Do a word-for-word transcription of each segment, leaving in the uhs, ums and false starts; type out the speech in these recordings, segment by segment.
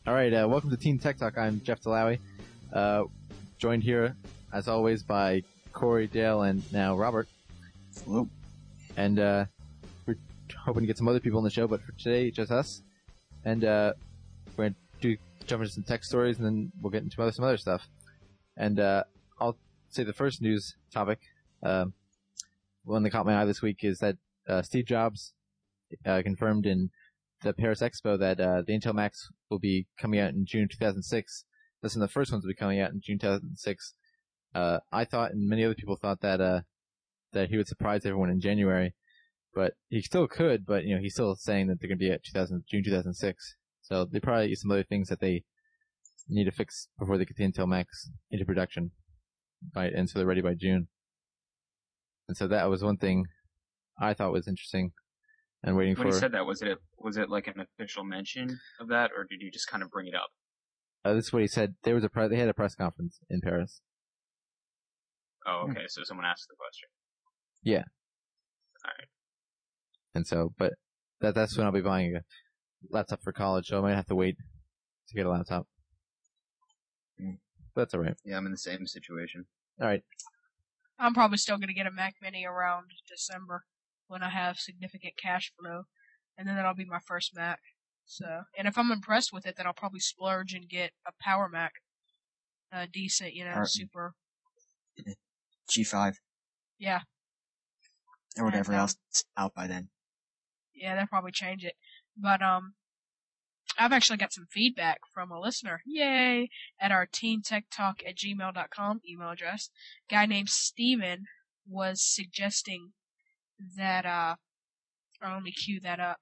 All right, uh, welcome to Teen Tech Talk. I'm Jeff Delawy, uh, joined here, as always, by Corey, Dale, and now Robert. Hello. And uh, we're hoping to get some other people on the show, but for today, just us. And uh, we're going to jump into some tech stories, and then we'll get into other, some other stuff. And uh, I'll say the first news topic, uh, one that caught my eye this week, is that uh, Steve Jobs uh, confirmed in the Paris Expo that uh, the Intel Macs will be coming out in June two thousand six. Listen, the first ones will be coming out in June two thousand six. Uh, I thought, and many other people thought that uh, that he would surprise everyone in January, but he still could. But you know, he's still saying that they're going to be at June two thousand six. So they probably use some other things that they need to fix before they get the Intel Macs into production, by, and so they're ready by June. And so that was one thing I thought was interesting. And waiting when for. When he said that, was it was it like an official mention of that, or did you just kind of bring it up? Uh, this is what he said. There was a pre- they had a press conference in Paris. Oh, okay. So someone asked the question. Yeah. All right. And so, but that that's when I'll be buying a laptop for college. So I might have to wait to get a laptop. Mm. But that's all right. Yeah, I'm in the same situation. All right. I'm probably still going to get a Mac Mini around December, when I have significant cash flow, and then that'll be my first Mac. So, and if I'm impressed with it, then I'll probably splurge and get a Power Mac, uh, decent, you know, Power, super. G five. Yeah. Or whatever and, um, else is out by then. Yeah, they'll probably change it. But, um, I've actually got some feedback from a listener. Yay! At our teentechtalk at gmail dot com email address. A guy named Steven was suggesting that, uh, or let me cue that up.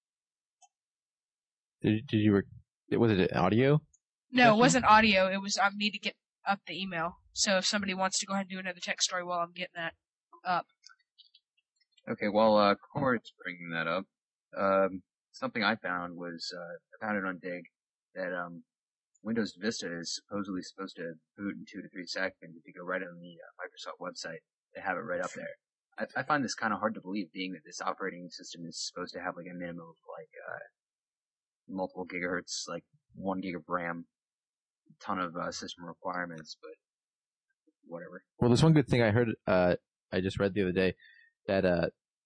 Did, did you, re- was it audio? No, question? It wasn't audio. It was, I need to get up the email. So if somebody wants to go ahead and do another tech story while I'm getting that up. Okay, well, uh, Corey's bringing that up. Um, something I found was, uh, I found it on Dig, that, um, Windows Vista is supposedly supposed to boot in two to three seconds if you go right on the uh, Microsoft website. They have it right up there. I, I find this kind of hard to believe, being that this operating system is supposed to have like a minimum of like uh multiple gigahertz, like one gig of RAM, ton of uh, system requirements, but whatever. Well, there's one good thing I heard. Uh, I just read the other day that uh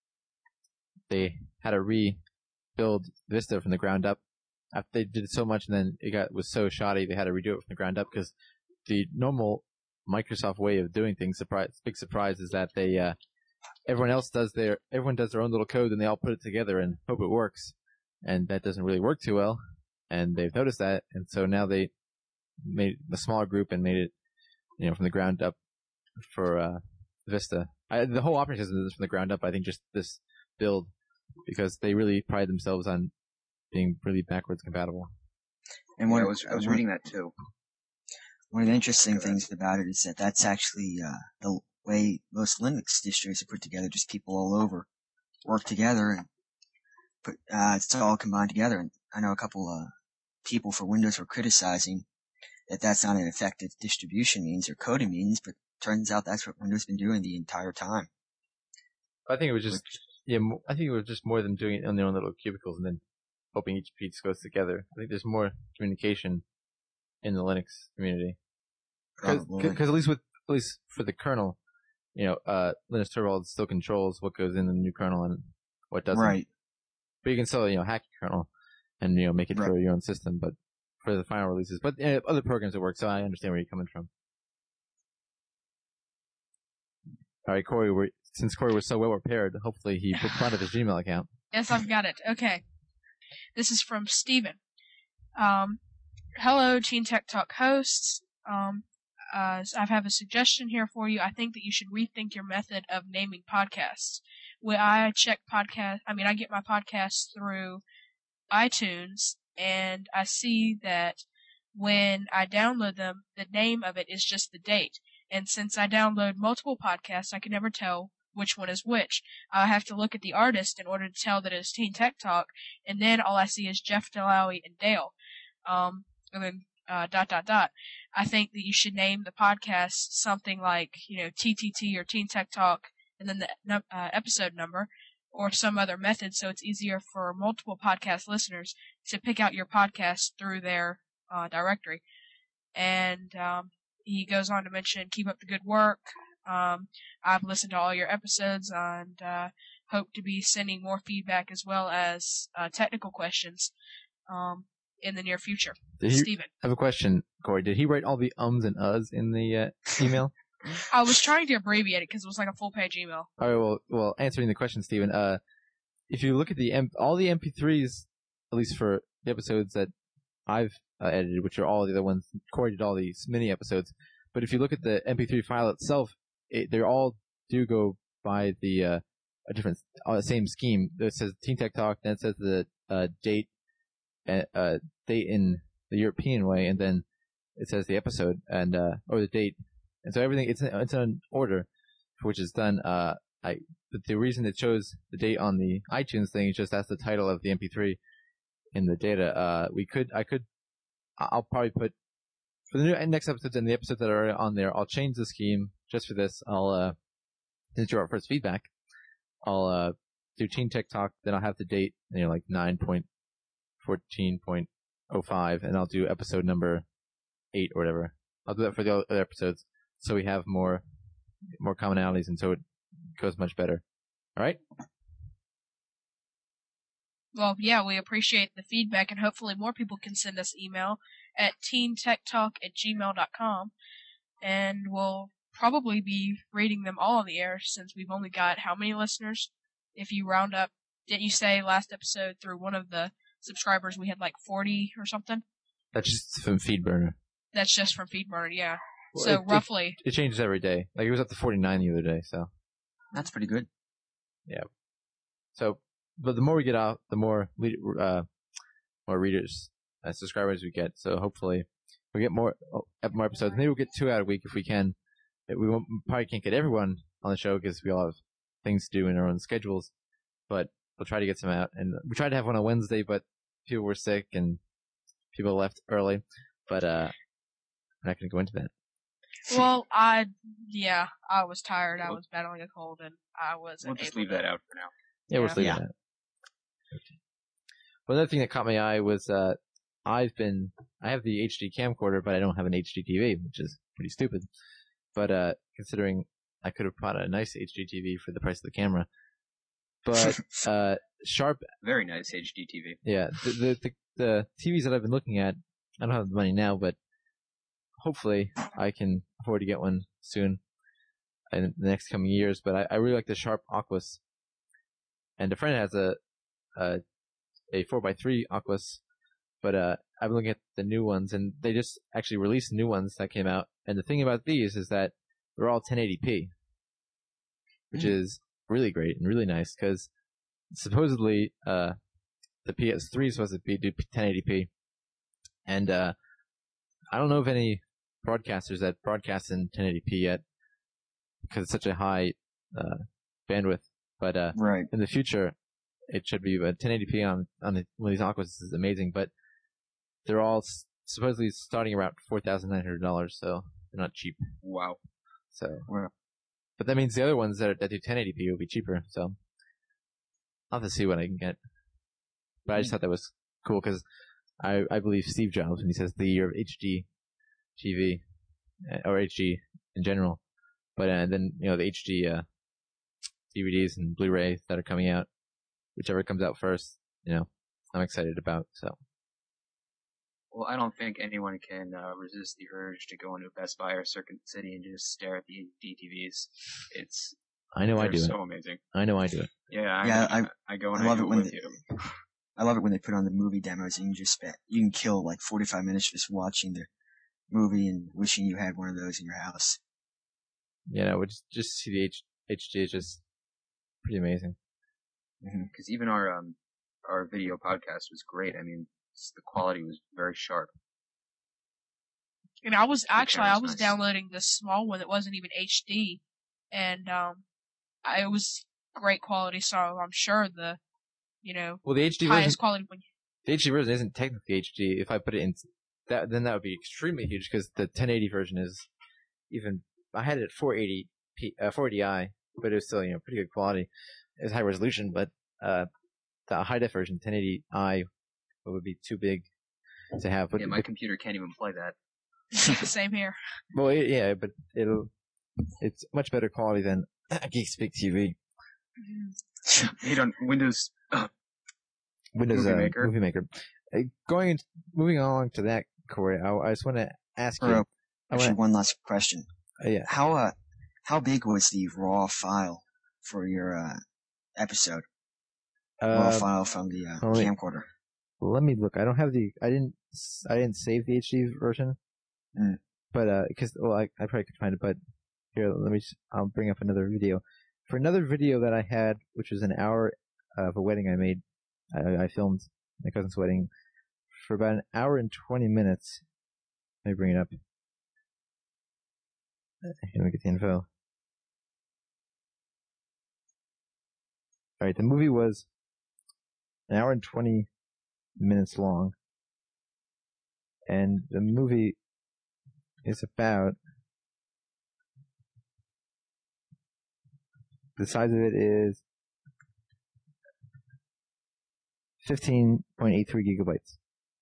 they had to rebuild Vista from the ground up. After they did so much, and then it got was so shoddy, they had to redo it from the ground up because the normal Microsoft way of doing things, surprise, big surprise, is that they uh everyone else does their, everyone does their own little code and they all put it together and hope it works. And that doesn't really work too well. And they've noticed that. And so now they made a smaller group and made it, you know, from the ground up for, uh, Vista. I, the whole operating system is from the ground up. I think just this build, because they really pride themselves on being really backwards compatible. And one, yeah, I was, I was reading that too. One of the interesting things about it is that that's actually, uh, the way most Linux distros are put together. Just people all over work together and put, uh, it's all combined together. And I know a couple, uh, people for Windows were criticizing that that's not an effective distribution means or coding means, but turns out that's what Windows has been doing the entire time. I think it was just, yeah, I think it was just more than doing it on their own little cubicles and then hoping each piece goes together. I think there's more communication in the Linux community. Because at least with, at least for the kernel, you know, uh, Linus Torvalds still controls what goes in the new kernel and what doesn't. Right. But you can still, you know, hack your kernel and, you know, make it right. for your own system, but for the final releases. But uh, other programs that work, so I understand where you're coming from. All right, Corey, we're, since Corey was so well prepared, hopefully he put fun of his Gmail account. Yes, I've got it. Okay. This is from Steven. Um, hello, Teen Tech Talk hosts. Um, Uh, I have a suggestion here for you. I think that you should rethink your method of naming podcasts. When I check podcast, I mean, I get my podcasts through iTunes, and I see that when I download them, the name of it is just the date. And since I download multiple podcasts, I can never tell which one is which. I have to look at the artist in order to tell that it's Teen Tech Talk, and then all I see is Jeff Delawy and Dale. Um, and then Uh, dot, dot, dot. I think that you should name the podcast something like, you know, T T T or Teen Tech Talk, and then the uh, episode number, or some other method so it's easier for multiple podcast listeners to pick out your podcast through their uh, directory. And um, he goes on to mention, keep up the good work. Um, I've listened to all your episodes and uh, hope to be sending more feedback as well as uh, technical questions um, in the near future. Did he, Steven. I have a question, Corey. Did he write all the ums and uhs in the uh, email? I was trying to abbreviate it because it was like a full-page email. All right, well, well, answering the question, Steven, uh, if you look at the M- all the M P threes, at least for the episodes that I've uh, edited, which are all the other ones, Corey did all these mini episodes. But if you look at the M P three file itself, it, they all do go by the uh, a different, uh, same scheme. It says Teen Tech Talk, then it says the uh, date, uh, uh, date in the European way, and then it says the episode and uh, or the date, and so everything it's it's in order, which is done. Uh, I but the reason it shows the date on the iTunes thing is just that's the title of the M P three in the data. Uh, we could I could I'll probably put for the new next episodes and the episodes that are on there. I'll change the scheme just for this. I'll uh, since you're our first feedback, I'll uh do Teen Tech Talk. Then I'll have the date, you know, like nine point fourteen point oh five, and I'll do episode number eight or whatever. I'll do that for the other episodes, so we have more more commonalities, and so it goes much better. All right. Well, yeah, we appreciate the feedback, and hopefully more people can send us email at teentechtalk at gmail dot com, and we'll probably be reading them all on the air since we've only got how many listeners? If you round up, didn't you say last episode through one of the subscribers we had like forty or something? That's just from FeedBurner. That's just from FeedBurner, yeah. Well, so it, roughly. It, it changes every day. Like it was up to forty-nine the other day, so. That's pretty good. Yeah. So, but the more we get out, the more uh, more readers, uh, subscribers we get. So hopefully we get more more episodes. Maybe we'll get two out a week if we can. We won't, probably can't get everyone on the show because we all have things to do in our own schedules. But we'll try to get some out. And we tried to have one on Wednesday, but people were sick and people left early. But uh, I'm not going to go into that. Well, I, yeah, I was tired. I was battling a cold, and I wasn't We'll just able leave to. that out for now. Yeah, we'll Yeah. just leave Yeah. it at that. Well, another thing that caught my eye was uh, I've been I have the H D camcorder, but I don't have an H D T V, which is pretty stupid. But uh, considering I could have bought a nice H D T V for the price of the camera, but uh, Sharp, Very nice H D T V. yeah, the, the the the T Vs that I've been looking at, I don't have the money now, but hopefully I can afford to get one soon in the next coming years. But I, I really like the Sharp Aquos, and a friend has a a, a four by three Aquos, but uh, I've been looking at the new ones, and they just actually released new ones that came out. And the thing about these is that they're all ten eighty p, which Mm. is really great and really nice because supposedly uh, the P S three is supposed to be do ten eighty p, and uh, I don't know of any broadcasters that broadcast in ten eighty p yet because it's such a high uh, bandwidth. But uh, Right. in the future, it should be. But ten eighty p on on the, one of these Aquas is amazing. But they're all s- supposedly starting around four thousand nine hundred dollars, so they're not cheap. Wow. So, Well, but that means the other ones that are, that do ten eighty p will be cheaper. So I'll have to see what I can get. But I just thought that was cool because I I believe Steve Jobs when he says the year of H D T V uh, or H D in general. But uh, then you know the H D uh, D V Ds and Blu-ray that are coming out, whichever comes out first, you know, I'm excited about. So Well, I don't think anyone can uh, resist the urge to go into Best Buy or Circuit City and just stare at the H D T Vs. It's I know I they're do so it. amazing. I know I do it. Yeah, I, Yeah, I, I- I go I and I, love do it it when with they- you. I love it when they put on the movie demos and you just spend, you can kill like forty-five minutes just watching the movie and wishing you had one of those in your house. You know, just just see the H- HD is just pretty amazing. Because even our um our video podcast was great. I mean, s- the quality was very sharp. And I was actually I camera's was nice. downloading this small one that wasn't even H D, and um, I, it was great quality. So I'm sure the, you know, Well, the H D version, highest quality one. the H D version isn't technically H D. If I put it in that, then that would be extremely huge because the ten eighty version is even. I had it at four eighty p, uh, four eighty i, but it was still you know pretty good quality. It's high resolution, but uh, the high def version ten eighty i would be too big. to have. But, Yeah, my but computer can't even play that. Same here. well, it, yeah, but it'll it's much better quality than GeekSpeak T V. Hate on Windows. Uh, Windows Movie uh, Maker. Movie Maker. Uh, going in, moving along to that, Corey. I, I just want to ask you. Or, uh, I actually, wanna, one last question. uh, yeah. How uh, how big was the raw file for your uh, episode? raw Uh, file from the uh, oh, wait. camcorder. let me look. I don't have the. I didn't. I didn't save the H D version. Mm. But uh, because well, I I probably could find it. But here, let me. Just, I'll bring up another video. For another video that I had, which was an hour of a wedding I made, I, I filmed my cousin's wedding for about an hour and twenty minutes. Let me bring it up. Let me get the info. Alright, the movie was an hour and twenty minutes long. And the movie is about, the size of it is fifteen point eight three gigabytes.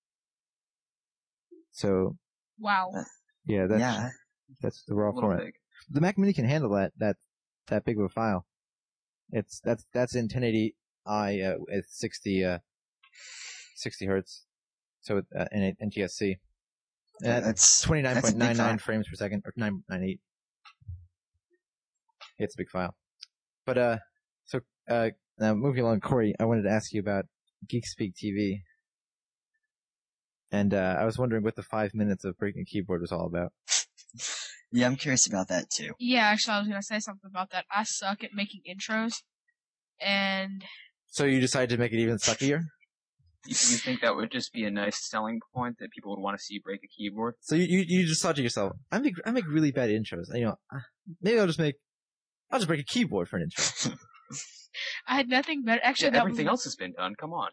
So, Wow. yeah, that's, yeah. that's the raw A little format. big. The Mac Mini can handle that, that, that big of a file. It's, that's, that's in ten eighty i, uh, at sixty, uh, sixty hertz. So, uh, in N T S C. Yeah, And that's twenty-nine that's a point big nine nine file. frames per second, or nine ninety-eight. It's a big file. But, uh, so, uh, now moving along, Corey, I wanted to ask you about GeekSpeak T V. And, uh, I was wondering what the five minutes of breaking a keyboard was all about. Yeah, I'm curious about that too. Yeah, actually, I was gonna say something about that. I suck at making intros, and So you decided to make it even suckier? You, you think that would just be a nice selling point that people would want to see you break a keyboard? So you, you, you just thought to yourself, I make, I make really bad intros. You know, maybe I'll just make, I'll just break a keyboard for an intro. I had nothing better. Actually, Yeah, that everything was else has been done. Come on.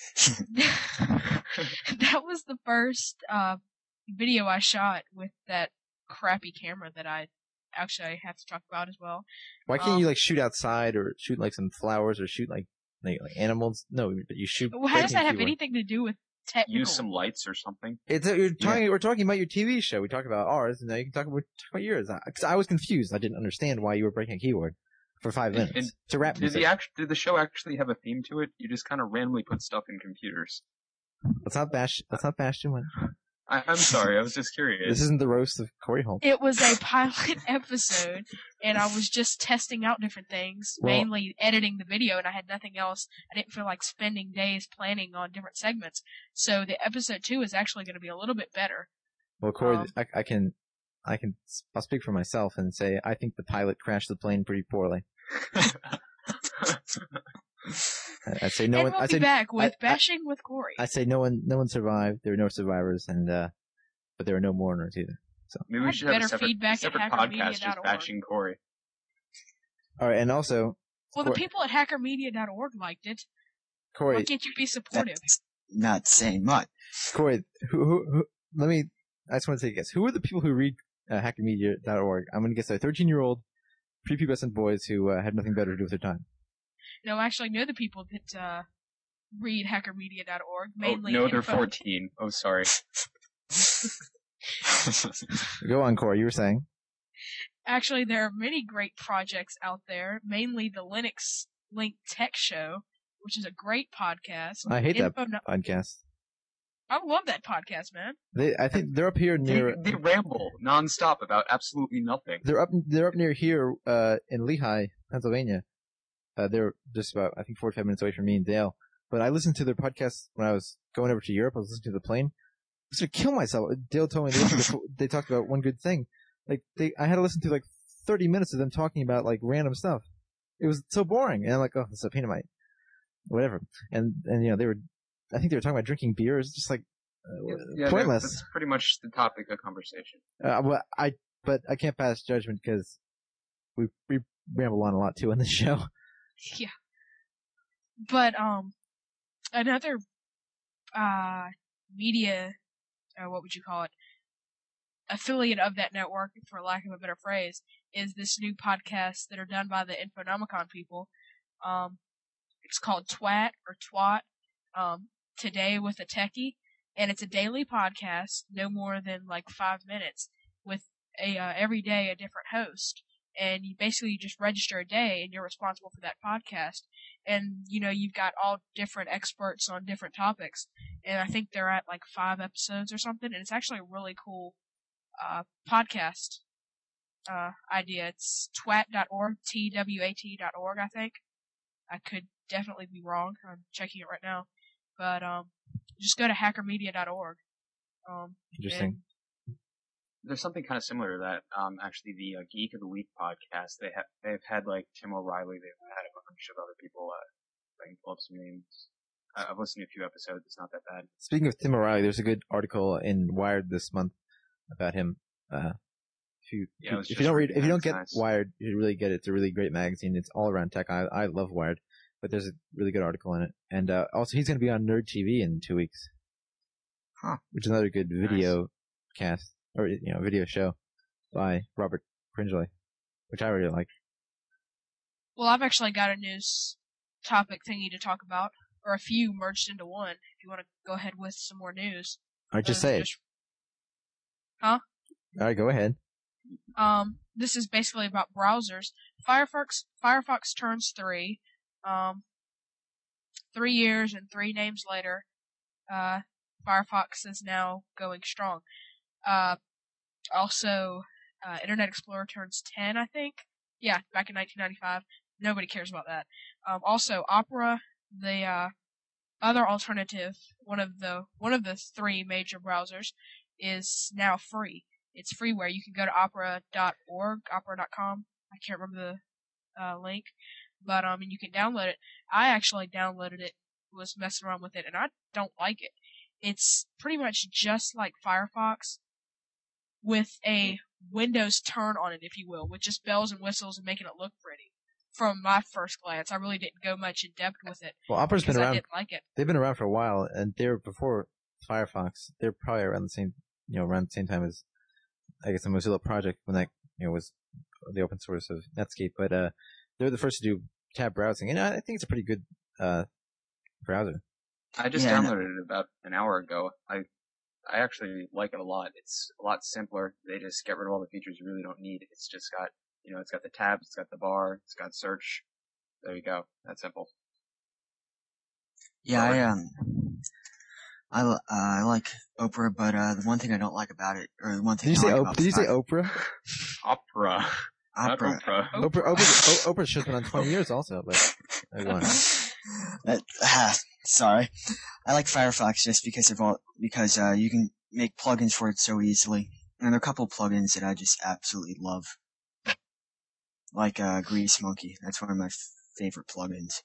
that was the first uh, video I shot with that crappy camera that I actually I have to talk about as well. Why can't Um, you like shoot outside or shoot like some flowers or shoot like, like, like animals? No, but you shoot. Well, how does breaking that a have keyboard. anything to do with technical? Use some lights or something. It's uh, you're talking. We're talking about your T V show. We talked about ours, and now you can talk about, talk about yours. Because I was confused. I didn't understand why you were breaking a keyboard for five And- minutes and to rap Did music. the act? Did the show actually have a theme to it? You just kind of randomly put stuff in computers. Let's not bash. Let's not bash too much. I, I'm sorry. I was just curious. This isn't the roast of Corey Holm. It was a pilot episode, and I was just testing out different things, Well- mainly editing the video, and I had nothing else. I didn't feel like spending days planning on different segments. So the episode two is actually going to be a little bit better. Well, Corey, Um, I, I can, I can. I'll speak for myself and say I think the pilot crashed the plane pretty poorly. I, I'd say no and one. we'll I be say back with I- I- Bashing with Corey. I say no one. No one survived. There were no survivors, and uh, but there were no mourners either. Maybe we Had should have better a separate, feedback at separate hacker podcast media just dot org. bashing Corey. All right, and also well, the Cor- people at hacker media dot org liked it. Corey, Why can't you be supportive? That's not saying much. Corey, who, who, who, let me, I just want to take a guess. Who are the people who read uh, hacker media dot org? I'm going to guess they're thirteen-year-old prepubescent boys who uh, have nothing better to do with their time. No, I actually know the people that uh, read hacker media dot org, Oh, mainly no, they're info- fourteen. Oh, sorry. Go on, Corey, you were saying. Actually, there are many great projects out there, mainly the Linux Link Tech Show, which is a great podcast. I hate that Info- podcast. I love that podcast, man. They, I think they're up here They, near, they ramble nonstop about absolutely nothing. they're up, they're up near here, uh, in Lehigh, Pennsylvania. Uh, they're just about, I think, forty-five minutes away from me and Dale. But I listened to their podcast when I was going over to Europe. I was listening to the plane. I was going to kill myself. Dale told me they, listened to- they talked about one good thing. Like, they, I had to listen to like thirty minutes of them talking about like random stuff. It was so boring. And I'm like, oh, this is a pain in my, whatever. And, and, you know, they were, I think they were talking about drinking beer. It's just like, uh, Yeah, that- pointless. That's pretty much the topic of conversation. Uh, well, I, but I can't pass judgment because we, we ramble on a lot too on this show. Yeah. But, um, another, uh, media, uh, what would you call it? Affiliate of that network, for lack of a better phrase, is this new podcast that are done by the Infonomicon people. Um, it's called Twat or Twat, um, Today with a Techie. and it's a daily podcast, no more than like five minutes, with a uh, every day a different host. And you basically just register a day, and you're responsible for that podcast. And you know you've got all different experts on different topics, and I think they're at like five episodes or something. And it's actually a really cool uh, podcast uh, idea. It's twat dot org, T W A T dot org, I think. I could definitely be wrong. I'm checking it right now, but um, just go to hacker media dot org. Um, Interesting. There's something kind of similar to that. Um, actually, the uh, Geek of the Week podcast, they have they've had like Tim O'Reilly, they've had a bunch of other people. Uh, I can pull up some names. Uh, I've listened to a few episodes. It's not that bad. Speaking of Tim O'Reilly, there's a good article in Wired this month about him. Uh, if you Yeah, if, if you don't read, if you don't get nice. Wired, you really get it. It's a really great magazine. It's all around tech. I I love Wired, but there's a really good article in it. And uh, also, he's going to be on Nerd T V in two weeks, huh? Which is another good video nice. cast. Or, you know, video show by Robert Pringely, which I really like. Well, I've actually got a news topic thingy to talk about, or a few merged into one, if you want to go ahead with some more news. Alright, just say just... it. Huh? Alright, go ahead. Um, this is basically about browsers. Firefox, Firefox turns three. Um, three years and three names later, uh, Firefox is now going strong. Uh, also, uh, Internet Explorer turns ten, I think. Yeah, back in nineteen ninety-five. Nobody cares about that. Um, also, Opera, the, uh, other alternative, one of the, one of the three major browsers, is now free. It's freeware. You can go to opera dot org, opera dot com. I can't remember the, uh, link. But, um, and you can download it. I actually downloaded it, was messing around with it, and I don't like it. It's pretty much just like Firefox, with a Windows turn on it, if you will, with just bells and whistles and making it look pretty. From my first glance, I really didn't go much in depth with it. Well, Opera's been around. I didn't like it. They've been around for a while, and they were before Firefox. They're probably around the same, you know, around the same time as, I guess, the Mozilla project when that, you know, was the open source of Netscape. But uh, they were the first to do tab browsing, and I think it's a pretty good uh browser. I just yeah, downloaded it about an hour ago. I I actually like it a lot. It's a lot simpler. They just get rid of all the features you really don't need. It's just got, you know, it's got the tabs, it's got the bar, it's got search. There you go. That's simple. Yeah, I um, I uh, I like Opera, but uh, the one thing I don't like about it, or the one thing did you I say like op- about did you say Fire- Opera? Opera. Opera. Oprah. Oprah, Oprah, Oprah, Oprah show's been on twenty years also, but everyone. that, ah, sorry. I like Firefox just because of all, because, uh, you can make plugins for it so easily. And there are a couple of plugins that I just absolutely love. Like, uh, Grease Monkey. That's one of my f- favorite plugins.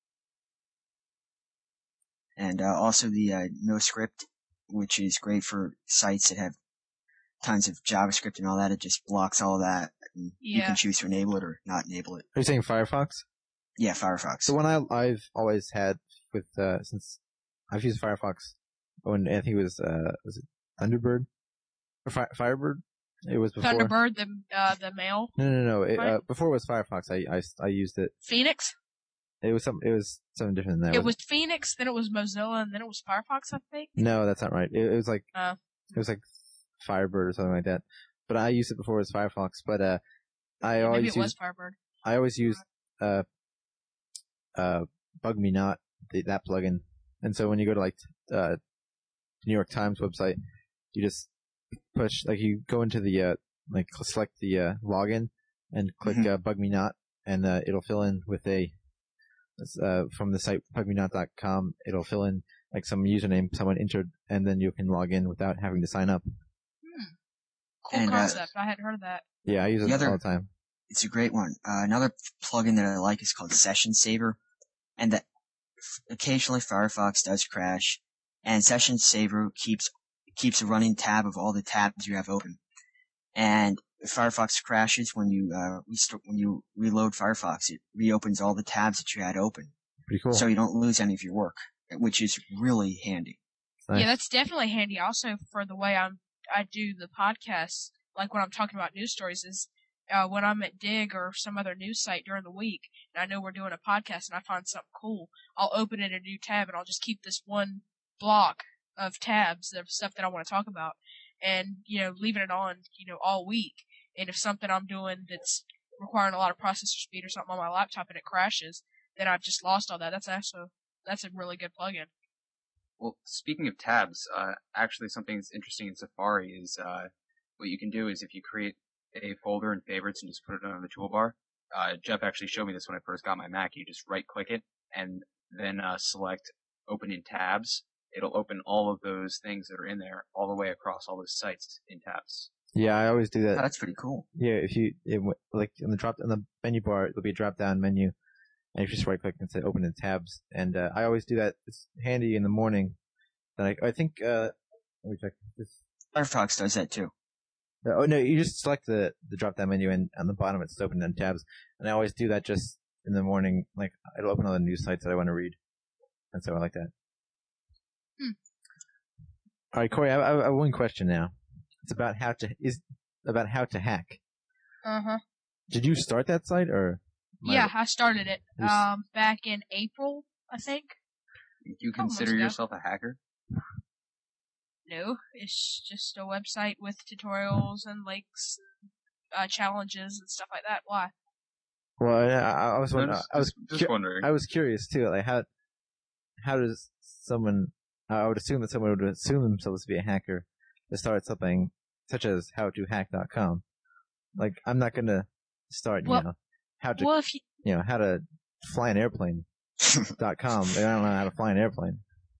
And, uh, also the, uh, NoScript, which is great for sites that have tons of JavaScript and all that. It just blocks all that. And Yeah. You can choose to enable it or not enable it. Are you saying Firefox? Yeah, Firefox. The one I, I've always had with, uh, since I've used Firefox when I think it was, uh, was it Thunderbird? Or Fi- Firebird? It was before. Thunderbird, the, uh, the mail. No, no, no. It, Right? uh, before it was Firefox, I, I, I used it. Phoenix? It was some, it was something different than that. It was Phoenix, then it was Mozilla, and then it was Firefox, I think? No, that's not right. It, it was like, Uh. it was like Firebird or something like that. But I used it before it was Firefox, but, uh, I Yeah, always maybe it was used, Firebird. I always used, uh, uh, Bug Me Not, the, that plugin. And so when you go to like, uh, New York Times website, you just push, like you go into the, uh, like select the, uh, login and click, Mhm. uh, Bug Me Not, and, uh, it'll fill in with a, uh, from the site bug me not dot com, it'll fill in like some username someone entered, and then you can log in without having to sign up. Hmm. Cool And, uh, concept. I hadn't heard of that. Yeah, I use it The other- all the time. It's a great one. Uh, another plugin that I like is called Session Saver, and that occasionally Firefox does crash, and Session Saver keeps keeps a running tab of all the tabs you have open. And if Firefox crashes when you uh, restart, when you reload Firefox, it reopens all the tabs that you had open, Pretty cool. so you don't lose any of your work, which is really handy. Nice. Yeah, that's definitely handy. Also, for the way I'm, I do the podcasts, like when I'm talking about news stories, is uh, when I'm at Dig or some other news site during the week, and I know we're doing a podcast, and I find something cool, I'll open it in a new tab, and I'll just keep this one block of tabs of stuff that I want to talk about, and you know, leaving it on, you know, all week. And if something I'm doing that's requiring a lot of processor speed or something on my laptop and it crashes, then I've just lost all that. That's also that's a really good plugin. Well, speaking of tabs, uh, actually something that's interesting in Safari is uh, what you can do is if you create a folder in favorites and just put it on the toolbar. Uh, Jeff actually showed me this when I first got my Mac. You just right-click it and then uh, select Open in Tabs. It'll open all of those things that are in there all the way across all those sites in tabs. Yeah, I always do that. Oh, that's pretty cool. Yeah, if you it, like in the drop in the menu bar, there'll be a drop-down menu, and you just right-click and say Open in Tabs. And uh, I always do that. It's handy in the morning. Then I, I think uh, let me check this. Firefox does that too. Uh, oh no, you just select the the drop-down menu, and on the bottom it's Open in Tabs. And I always do that just in the morning. Like it'll open all the news sites that I want to read, and so I like that. Hmm. All right, Corey, I, I, I have one question now. It's about how to is about how to hack. Uh huh. Did you start that site or? Yeah, I started it Yes. um back in April, I think. Do you Couple months consider ago. yourself a hacker? No, it's just a website with tutorials and links, uh, challenges and stuff like that. Why? Well, I, I was No, wondering, just, I was just, just cu- wondering. I was curious too. Like how how does someone? I would assume that someone would assume themselves to be a hacker to start something such as how to hack dot com. Like I'm not gonna start, you Well- know, how to Well, if you, you know how to fly an airplane dot com. I don't know how to fly an airplane.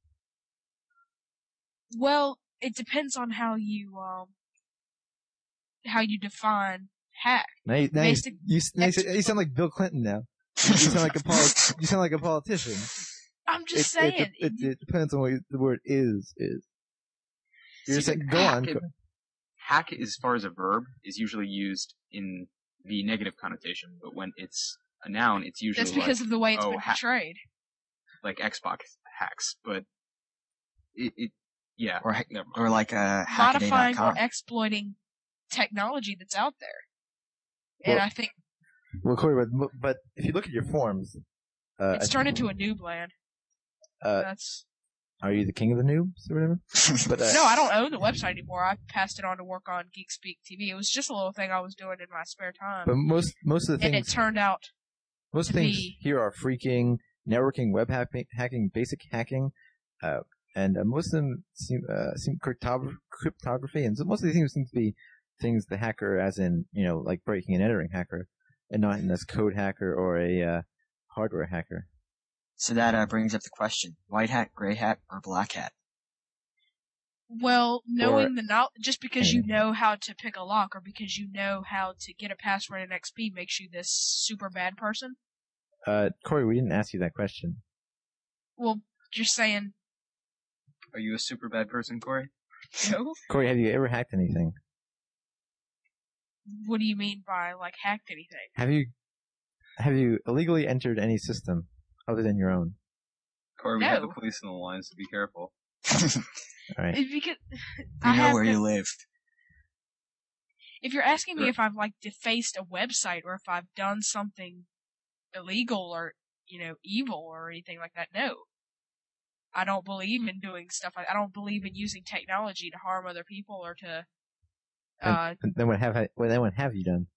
well, it depends on how you um how you define hack. Now, you, now you, Basic you, now you, you sound like Bill Clinton now. You sound like a poli- You sound like a politician. I'm just It, saying. it, it, it depends on what the word is is. You're See, saying, go hack on. it- Go- Hack, as far as a verb, is usually used in the negative connotation, but when it's a noun, it's usually that's because like, of the way it's oh, been ha- portrayed. like Xbox hacks. But it, it yeah, or ha- never mind. or like uh, Modifying hackaday or dot com. exploiting technology that's out there. And Well- I think Well, Corey, but, but if you look at your forms, uh, it's turned into a noob land. Uh, That's are you the king of the noobs or whatever? But uh, no, I don't own the website anymore. I passed it on to work on Geek Speak T V. It was just a little thing I was doing in my spare time, but most most of the and it things turned out most to things be- here are freaking networking, web hacking, hacking basic hacking, uh, and uh, most of them seem uh, seem cryptography, cryptography, and so most of these things seem to be things the hacker, as in you know, like breaking and entering hacker, and not in this code hacker or a uh, hardware hacker. So that uh, brings up the question: white hat, gray hat, or black hat? well knowing Or- the knowledge. Just because you Hmm. know how to pick a lock, or because you know how to get a password in X P, makes you this super bad person. Uh, Corey, we didn't ask you that question. Well, just saying, Are you a super bad person, Corey? no. Corey, have you ever hacked anything? What do you mean by like hacked anything? Have you have you illegally entered any system other than your own? Corey, we have the No. police on the line, so be careful. All right. It's because We I know have where been- you live. If you're asking me Sure. if I've like defaced a website or if I've done something illegal or you know evil or anything like that, no. I don't believe in doing stuff like I don't believe in using technology to harm other people or to. Uh, And then what have I, well, then what have you done?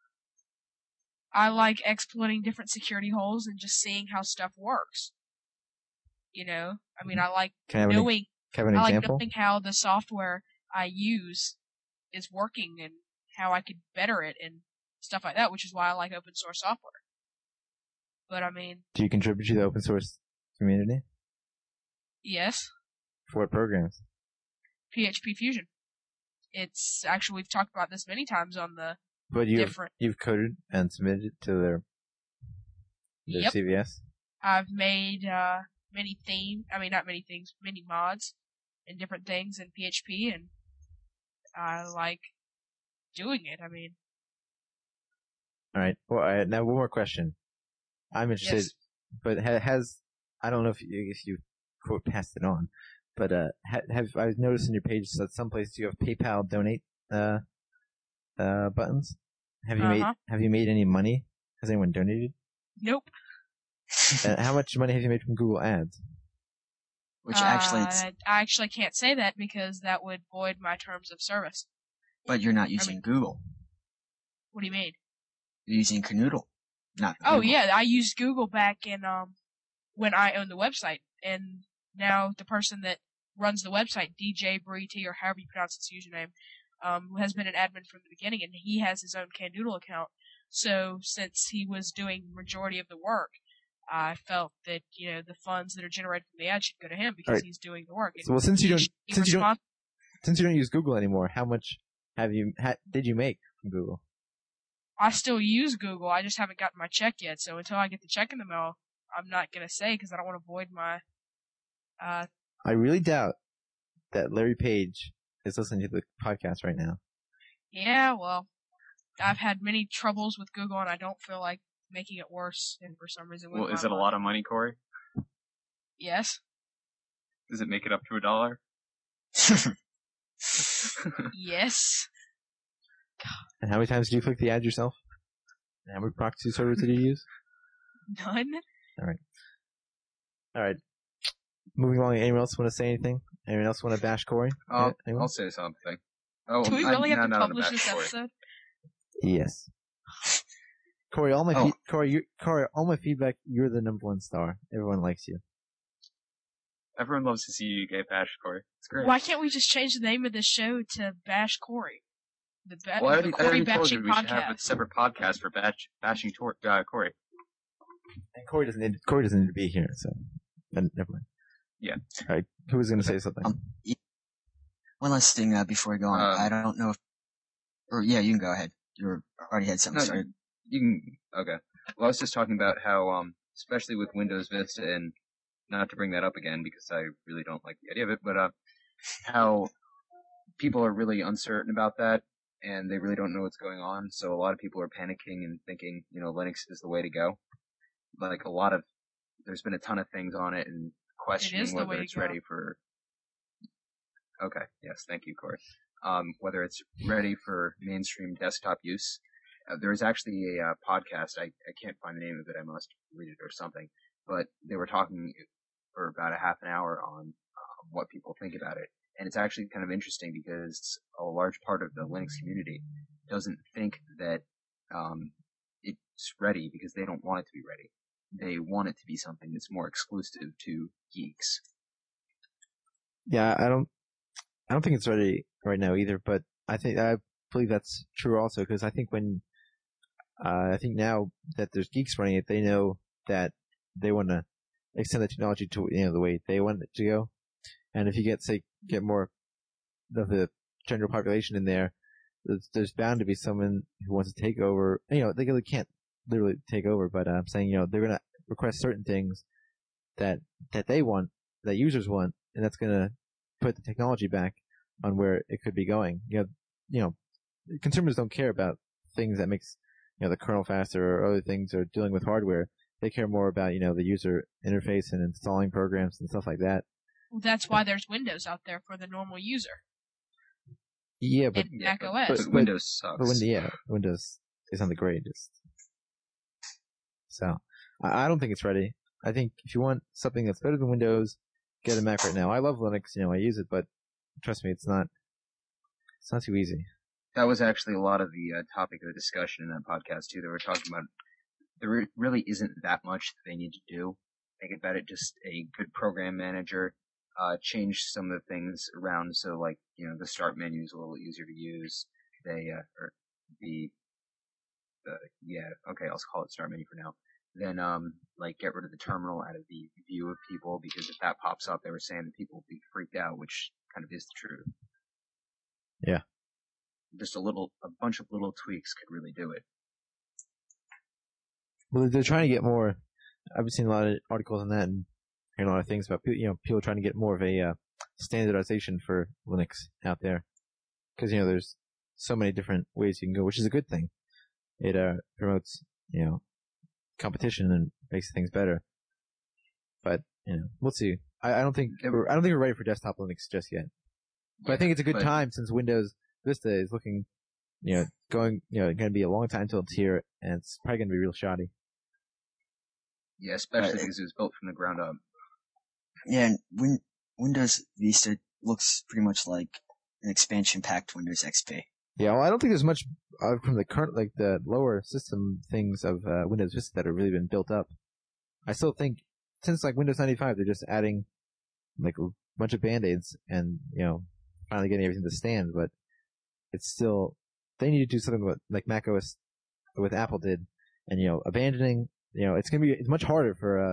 I like exploiting different security holes and just seeing how stuff works. You know, I mean, I like Can I have an, knowing. can I have an I like example? knowing how the software I use is working and how I could better it and stuff like that, which is why I like open source software. But I mean, Do you contribute to the open source community? yes, For what programs? P H P Fusion. It's actually, we've talked about this many times on the But you've, different. you've coded and submitted it to their, their Yep. C V S? I've made uh, many theme, I mean, not many things, many mods and different things in P H P, and I like doing it. I mean, All right. Well, I, now one more question. I'm interested, yes. but ha, has, I don't know if you, if you quote passed it on, but, uh, ha, have, I've noticed in your page that some places you have PayPal donate, uh, uh, buttons. Have you made, Uh-huh. have you made any money? Has anyone donated? Nope. Uh, how much money have you made from Google Ads? Which actually, Uh, it's, I actually can't say that because that would void my terms of service. but you're not using mean- Google. What do you mean? You're using Canoodle, not Oh Google. yeah, I used Google back in um when I owned the website, and now the person that runs the website, D J Bree T, or however you pronounce his username, um, has been an admin from the beginning, and he has his own Canoodle account. So since he was doing majority of the work, I felt that you know the funds that are generated from the ad should go to him because Right. he's doing the work. So, well, since you He don't, should be since you don't, respons- since you don't use Google anymore, how much have you ha, did you make from Google? I still use Google. I just haven't gotten my check yet. So until I get the check in the mail, I'm not gonna say because I don't want to void my. Uh, I really doubt that Larry Page is listening to the podcast right now. yeah, well, I've had many troubles with Google, and I don't feel like making it worse. And for some reason, with Well, my is it a money. lot of money, Corey? Yes. Does it make it up to a dollar? Yes. And how many times did you click the ad yourself? And how many proxy servers did you use? None. All right. Moving along, anyone else want to say anything? Anyone else want to bash Corey? I'll, Anyone? I'll say something. Oh, Do we I- really no, have to not on the publish back this story. episode? Yes. Corey, all my Oh. fe- Corey, you, Corey, all my feedback. You're the number one star. Everyone likes you. Everyone loves to see you get bashed, Corey. It's great. Why can't we just change the name of this show to Bash Corey? The, ba- Well, I the already, I Corey already told Bashing you we should have a Podcast. separate podcast for bash, bashing tor- uh, Corey. And Corey doesn't need. Corey doesn't need to be here. So, but never mind. Yeah. All right. Who was going to say something? Um, One last thing uh, before we go on. Um, I don't know if, or yeah, you can go ahead. You already had something No, started. You can, okay. Well, I was just talking about how, um, especially with Windows Vista, and not to bring that up again because I really don't like the idea of it, but, uh, how people are really uncertain about that, and they really don't know what's going on, so a lot of people are panicking and thinking, you know, Linux is the way to go. Like, a lot of, there's been a ton of things on it, and questioning is the way whether to it's go. ready for, okay, yes, thank you, Corey. Um, whether it's ready for mainstream desktop use. Uh, there was actually a uh, podcast. I, I can't find the name of it. I must read it or something. But they were talking for about a half an hour on uh, what people think about it. And it's actually kind of interesting because a large part of the Linux community doesn't think that um, it's ready because they don't want it to be ready. They want it to be something that's more exclusive to geeks. Yeah, I don't. I don't think it's ready right now either. But I think I believe that's true also because I think when uh, I think now that there's geeks running it, they know that they want to extend the technology to you know the way they want it to go. And if you get say get more of the general population in there, there's, there's bound to be someone who wants to take over. You know, they really can't literally take over, but uh, I'm saying you know they're gonna request certain things that that they want, that users want, and that's gonna put the technology back on where it could be going. You know, you know, consumers don't care about things that makes you know the kernel faster or other things or dealing with hardware. They care more about you know the user interface and installing programs and stuff like that. Well, that's why there's Windows out there for the normal user. Yeah, but And Yeah, Mac but, O S. but But- Windows sucks. But when, yeah, Windows isn't the greatest. So, I, I don't think it's ready. I think if you want something that's better than Windows, get a Mac right now. I love Linux, you know, I use it, but trust me, it's not, it's not too easy. That was actually a lot of the uh, topic of the discussion in that podcast too. They were talking about there re- really isn't that much that they need to do. Think about it, just a good program manager, uh, change some of the things around so like, you know, the start menu is a little easier to use. They, uh, or the, the, yeah, okay, I'll call it start menu for now. Then, um, like get rid of the terminal out of the view of people because if that pops up, they were saying that people will be freaked out, which kind of is the truth. Yeah. Just a little, a bunch of little tweaks could really do it. Well, they're trying to get more, I've been seeing a lot of articles on that and hearing a lot of things about, you know, people trying to get more of a, uh, standardization for Linux out there. Cause, you know, there's so many different ways you can go, which is a good thing. It, uh, promotes, you know, competition and makes things better. But, you know, we'll see. I, I don't think, Yeah. we're, I don't think we're ready for desktop Linux just yet. But I think it's a good but- time since Windows Vista is looking, you know, going, you know, going to be a long time until it's here, and it's probably going to be real shoddy. Yeah, especially Right. because it was built from the ground up. Yeah, and when Windows Vista looks pretty much like an expansion pack to Windows X P. Yeah, well, I don't think there's much uh, from the current, like the lower system things of uh, Windows Vista that have really been built up. I still think since like Windows ninety-five, they're just adding like a bunch of band-aids and, you know, finally getting everything to stand, but it's still, they need to do something with, like macOS, with Apple did, and, you know, abandoning, you know, it's going to be, it's much harder for, uh,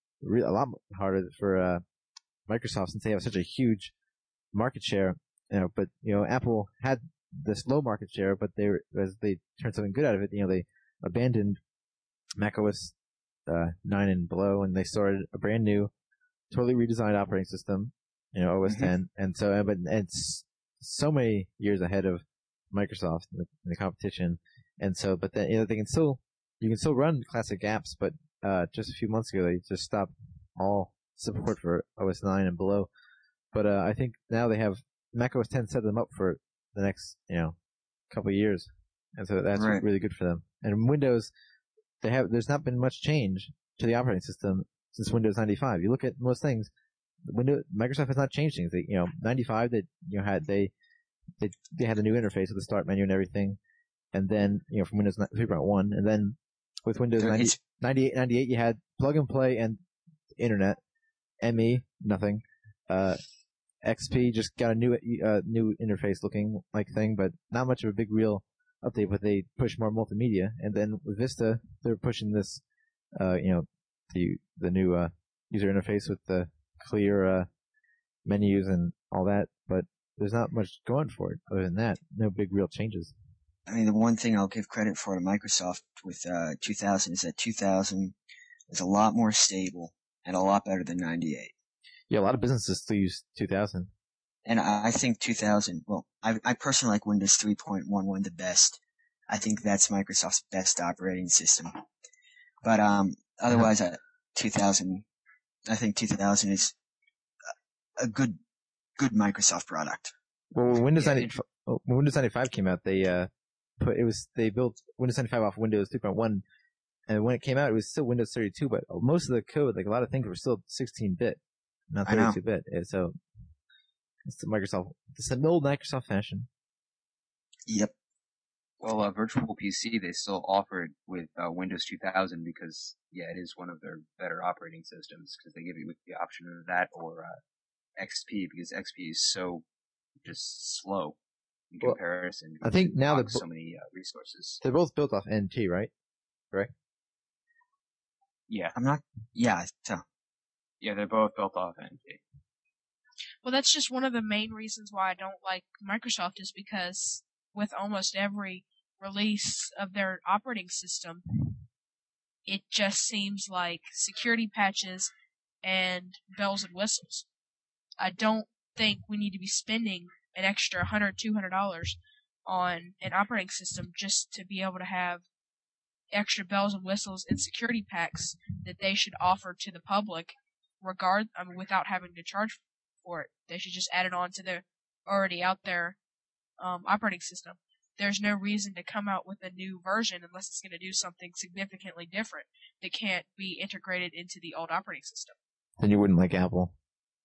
a lot harder for, uh, Microsoft since they have such a huge market share, you know, but, you know, Apple had this low market share, but they, as they turned something good out of it, you know, they abandoned macOS, uh, nine and below, and they started a brand new, totally redesigned operating system, you know, O S mm-hmm. ten, and so, but it's so many years ahead of Microsoft in the, in the competition, and so, but then, you know, they can still, you can still run classic apps, but, uh, just a few months ago, they just stopped all support for O S nine and below, but, uh, I think now they have, Mac O S ten set them up for the next, you know, couple of years, and so that's right. really good for them. And Windows, they have, there's not been much change to the operating system since Windows ninety-five. You look at most things, Windows, Microsoft has not changed things. They, you know, ninety-five, they, you know, had, they, they, they had a new interface with the start menu and everything. And then, you know, from Windows three point one, and then with Windows ninety, ninety-eight, ninety-eight, you had plug and play and internet. M E, nothing. Uh, X P just got a new, uh, new interface looking like thing, but not much of a big real update, but they push more multimedia. And then with Vista, they're pushing this, uh, you know, the, the new, uh, user interface with the clear, uh, menus and all that, but there's not much going for it other than that. No big real changes. I mean, the one thing I'll give credit for to Microsoft with, uh, two thousand is that two thousand is a lot more stable and a lot better than ninety-eight. Yeah, a lot of businesses still use two thousand. And I think two thousand, well, I, I personally like Windows three point eleven the best. I think that's Microsoft's best operating system. But, um, otherwise, uh-huh. uh, two thousand, I think two thousand is a good, good Microsoft product. Well, when Windows yeah, ninety, when Windows ninety-five came out, they, uh, put, it was, they built Windows ninety-five off Windows three point one. And when it came out, it was still Windows thirty-two, but most of the code, like a lot of things were still sixteen bit, not thirty-two bit. So, it's the Microsoft, it's an old Microsoft fashion. Yep. Well, uh, Virtual P C, they still offer it with uh, Windows two thousand because, yeah, it is one of their better operating systems because they give you the option of that or uh, X P because X P is so just slow in well, comparison. I think now they're bo- so many uh, resources. They're both built off N T, right? Correct? Yeah. I'm not, yeah, so. Yeah, they're both built off N T. Well, that's just one of the main reasons why I don't like Microsoft is because with almost every release of their operating system, it just seems like security patches and bells and whistles. I don't think we need to be spending an extra one hundred dollars, two hundred dollars on an operating system just to be able to have extra bells and whistles and security packs that they should offer to the public regard, I mean, without having to charge for it. They should just add it on to their already out there um, operating system. There's no reason to come out with a new version unless it's going to do something significantly different that can't be integrated into the old operating system. Then you wouldn't like Apple.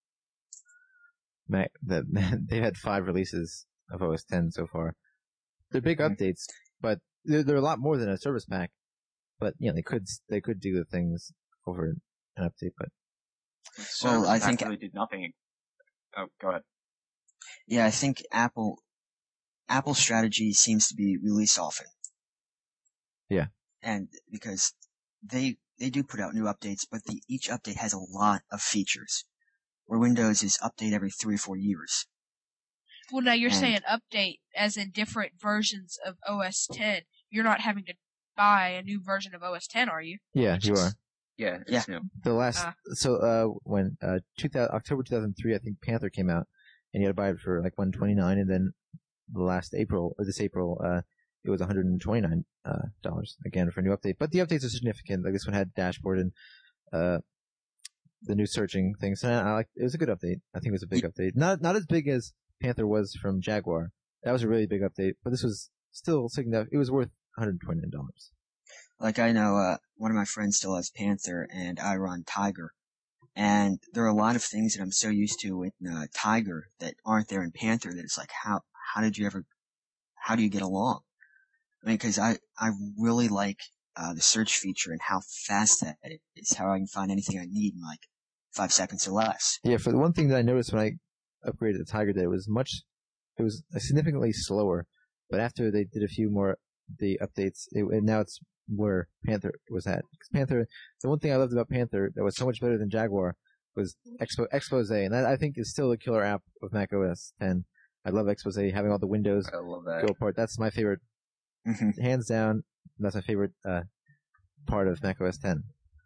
Mac, that they've had five releases of O S ten so far. They're big mm-hmm. updates, but they're, they're a lot more than a service pack. But you know, they could they could do the things over an update. But so well, I think really did nothing. Oh, go ahead. Yeah, I think Apple Apple's strategy seems to be release often. Yeah, and because they they do put out new updates, but the, each update has a lot of features. Where Windows is update every three or four years. Well, now you're and, saying update as in different versions of O S ten. You're not having to buy a new version of O S ten, are you? Yeah, you are. Yeah, yeah. New. The last, uh, so uh, when uh, two thousand, October two thousand three, I think Panther came out, and you had to buy it for like one hundred twenty-nine dollars, and then the last April or this April, uh, it was one hundred twenty-nine dollars uh, again for a new update. But the updates are significant. Like this one had dashboard and uh. the new searching thing. So I like, it was a good update. I think it was a big update. Not, not as big as Panther was from Jaguar. That was a really big update, but this was still significant. It was worth one hundred twenty-nine dollars. Like I know, uh, one of my friends still has Panther and I run Tiger. And there are a lot of things that I'm so used to in uh, Tiger that aren't there in Panther that it's like, how, how did you ever, how do you get along? I mean, cause I, I really like, uh, the search feature and how fast that is, how I can find anything I need in like five seconds or less. Yeah, for the one thing that I noticed when I upgraded the Tiger that it was much, it was significantly slower, but after they did a few more, the updates, it, and now it's where Panther was at. Because Panther, the one thing I loved about Panther that was so much better than Jaguar was Expo, Expose, and that I think is still a killer app of Mac O S ten. I love Expose, having all the windows I love that. go apart. That's my favorite, Mm-hmm. hands down. That's my favorite uh, part of Mac O S ten.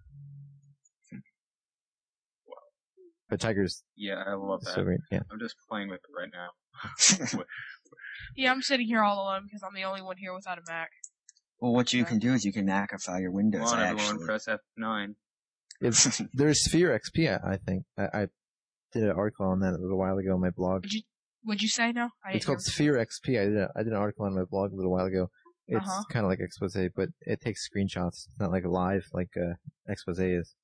But Tiger's Yeah, I love that. so great. Yeah. I'm just playing with it right now. Yeah, I'm sitting here all alone because I'm the only one here without a Mac. Well, what you can do is you can Macify your windows, Come on, everyone, actually. press F nine. It's, there's Sphere X P, I I think. I, I did an article on that a little while ago on my blog. Would you Would you say no? I It's didn't called hear. Sphere X P. I did, a, I did an article on my blog a little while ago. It's Uh-huh. kind of like Expose, but it takes screenshots. It's not like live like uh, Expose is.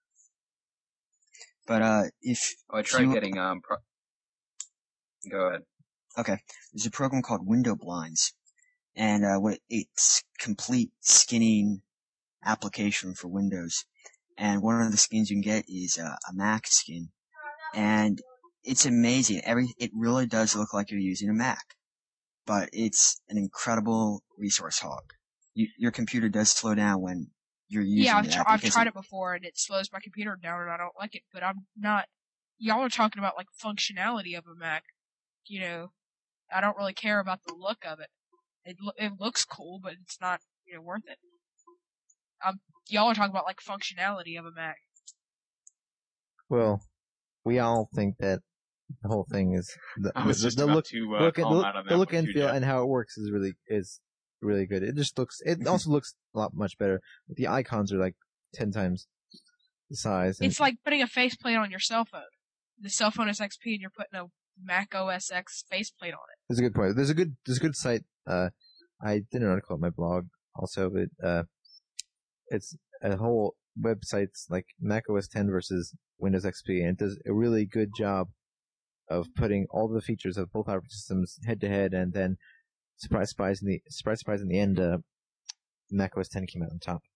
But, uh, if Oh, I tried you- getting, um, pro- go ahead. Okay. There's a program called Window Blinds, and uh, what it's complete skinning application for Windows. And one of the skins you can get is uh, a Mac skin, and it's amazing. Every it really does look like you're using a Mac, but it's an incredible resource hog. You, your computer does slow down when you're using Yeah, I've, it. tr- I've tried it before and it slows my computer down and I don't like it. But I'm not. Y'all are talking about like functionality of a Mac. You know, I don't really care about the look of it. It lo- it looks cool, but it's not you know worth it. Um, y'all are talking about like functionality of a Mac. Well, we all think that the whole thing is the, I was the, just the about look, to uh, look, and, call him look, out on that the look one and too, feel Jeff. and how it works is really is really good. It just looks. It also looks a lot much better. The icons are like ten times the size. And It's like putting a faceplate on your cell phone. The cell phone is X P and you're putting a Mac O S X faceplate on it. There's a good point. There's a good there's a good site. Uh, I did an article on my blog also, but uh, it's a whole website's like Mac O S ten versus Windows X P, and it does a really good job of putting all the features of both operating systems head to head, and then surprise, surprise in the surprise, surprise in the end, uh, Mac O S ten came out on top.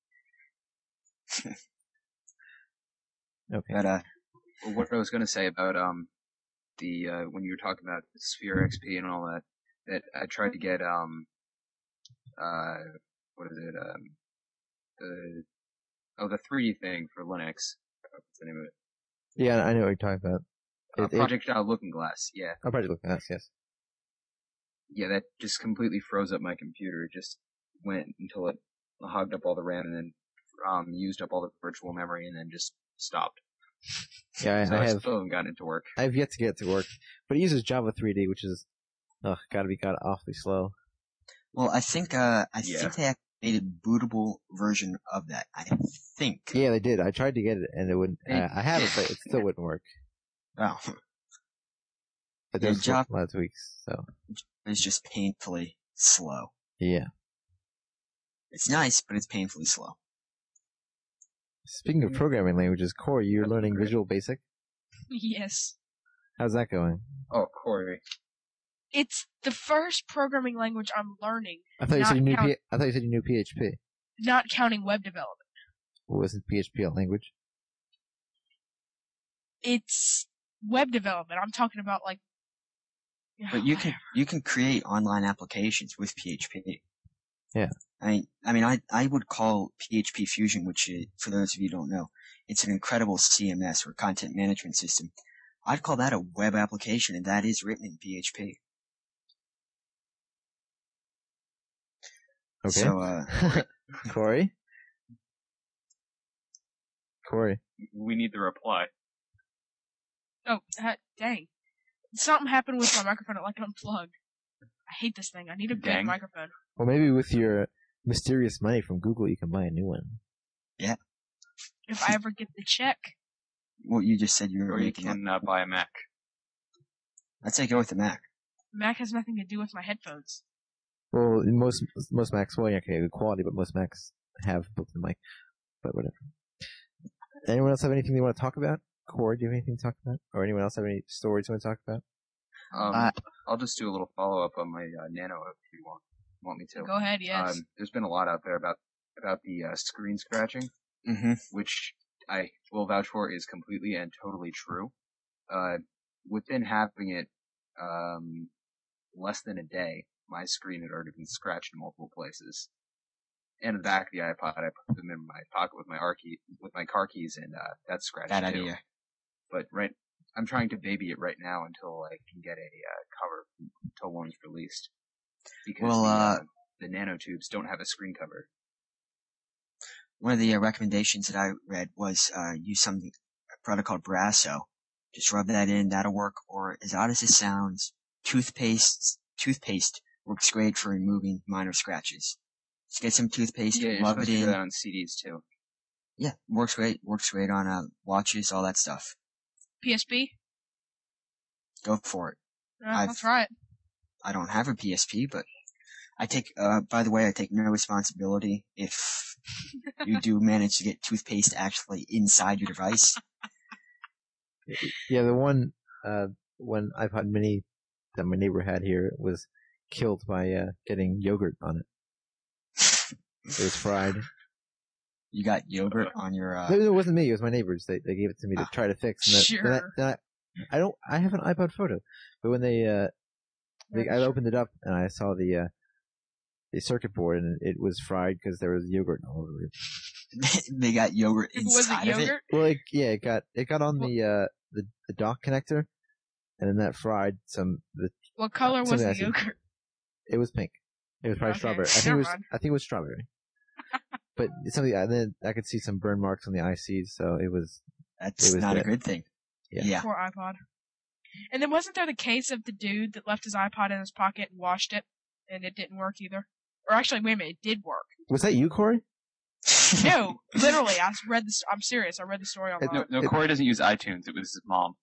Okay. But uh, Well, what I was going to say about um the uh, when you were talking about Sphere X P and all that, that I tried to get um uh what is it um the oh the three D thing for Linux. What's the name of it? Yeah, I know what you're talking about. Uh, It- it- Project uh, Looking Glass. Yeah, I'll probably look at that. Yes. yeah. That just completely froze up my computer. It just went until it hogged up all the RAM and then um used up all the virtual memory and then just stopped. Yeah, I, So I I have. still haven't gotten it to work. I have yet to get it to work, but it uses Java three D, which is, ugh, gotta be god awfully slow. well, I think uh, I Yeah. think they actually made a bootable version of that. I think. Yeah, they did. I tried to get it, and it wouldn't. They- Uh, I have it, but it still wouldn't work. Oh, But Yeah, there's Java- a lot of tweaks. So it's just painfully slow. yeah. It's nice, but it's painfully slow. Speaking of programming languages, Corey, you're That's learning great. Visual Basic. Yes. How's that going? Oh, Corey. It's the first programming language I'm learning, I thought you Not said you knew. count- P- I thought you said you knew P H P. not counting web development. Wasn't P H P a language? It's web development. I'm talking about like. But you can you can create online applications with P H P. Yeah. I mean, I mean, I I would call P H P Fusion, which is, for those of you who don't know, it's an incredible C M S or content management system. I'd call that a web application, and that is written in P H P. Okay. So, uh, Corey. Corey. We need the reply. Oh, that, dang. Something happened with my microphone. It like unplugged. I hate this thing. I need a good Dang. microphone. Well, maybe with your mysterious money from Google, you can buy a new one. If I ever get the check. what you just said you were Or you making up. can uh, buy a Mac. I'd say go with the Mac. Mac has nothing to do with my headphones. Well, in most most Macs, well, yeah, okay, the quality, but most Macs have built-in mic. But whatever. Anyone else have anything they want to talk about? Corey, do you have anything to talk about? Or anyone else have any stories you want to talk about? Um, Uh, I'll just do a little follow up on my uh, Nano if you want want me to. Go ahead, yes. Um, there's been a lot out there about about the uh, screen scratching, Mm-hmm. which I will vouch for is completely and totally true. Uh, within having it um, less than a day, my screen had already been scratched in multiple places. And in the back of the iPod, I put them in my pocket with my R key, with my car keys, and uh, that's scratched Bad too. idea. But right, I'm trying to baby it right now until I can get a uh, cover until one's released. Because Well, the, uh, uh, the nanotubes don't have a screen cover. One of the uh, recommendations that I read was uh, use something, a product called Brasso. Just rub that in, that'll work. Or as odd as it sounds, toothpaste toothpaste works great for removing minor scratches. Just get some toothpaste, Yeah, you're rub supposed it to do in. that on C Ds too. Yeah, works great. Works great on uh, watches, all that stuff. P S P? Go for it. Uh, I've- let's try it. I don't have a P S P, but I take, uh, by the way, I take no responsibility if you do manage to get toothpaste actually inside your device. Yeah, the one, uh, one iPod mini that my neighbor had here was killed by, uh, getting yogurt on it. It was fried. You got yogurt on your, uh, No, it wasn't me. It was my neighbors. They they gave it to me to Ah. try to fix. And then, Sure. Then I, then I, I don't. I have an iPod photo, but when they, uh, they, I opened it up and I saw the, uh, the circuit board and it was fried because there was yogurt all over it. they got yogurt Was inside it of it. yogurt? Well, like, yeah, it got it got on Well- the uh the, the dock connector, and then that fried some. The What color was Something the I see. yogurt? it was pink. It was probably Okay, strawberry. I think never it was. mind. I think it was strawberry. But something. And then I could see some burn marks on the I Cs, so it was. That's It was not a bad. good thing. Yeah. Yeah. Poor iPod. And then wasn't there the case of the dude that left his iPod in his pocket and washed it, and it didn't work either? Or actually, wait a minute, it did work. Was that you, Corey? No, literally, I read this. I'm serious. I read the story online. No, no, It- Corey doesn't use iTunes. It was his mom.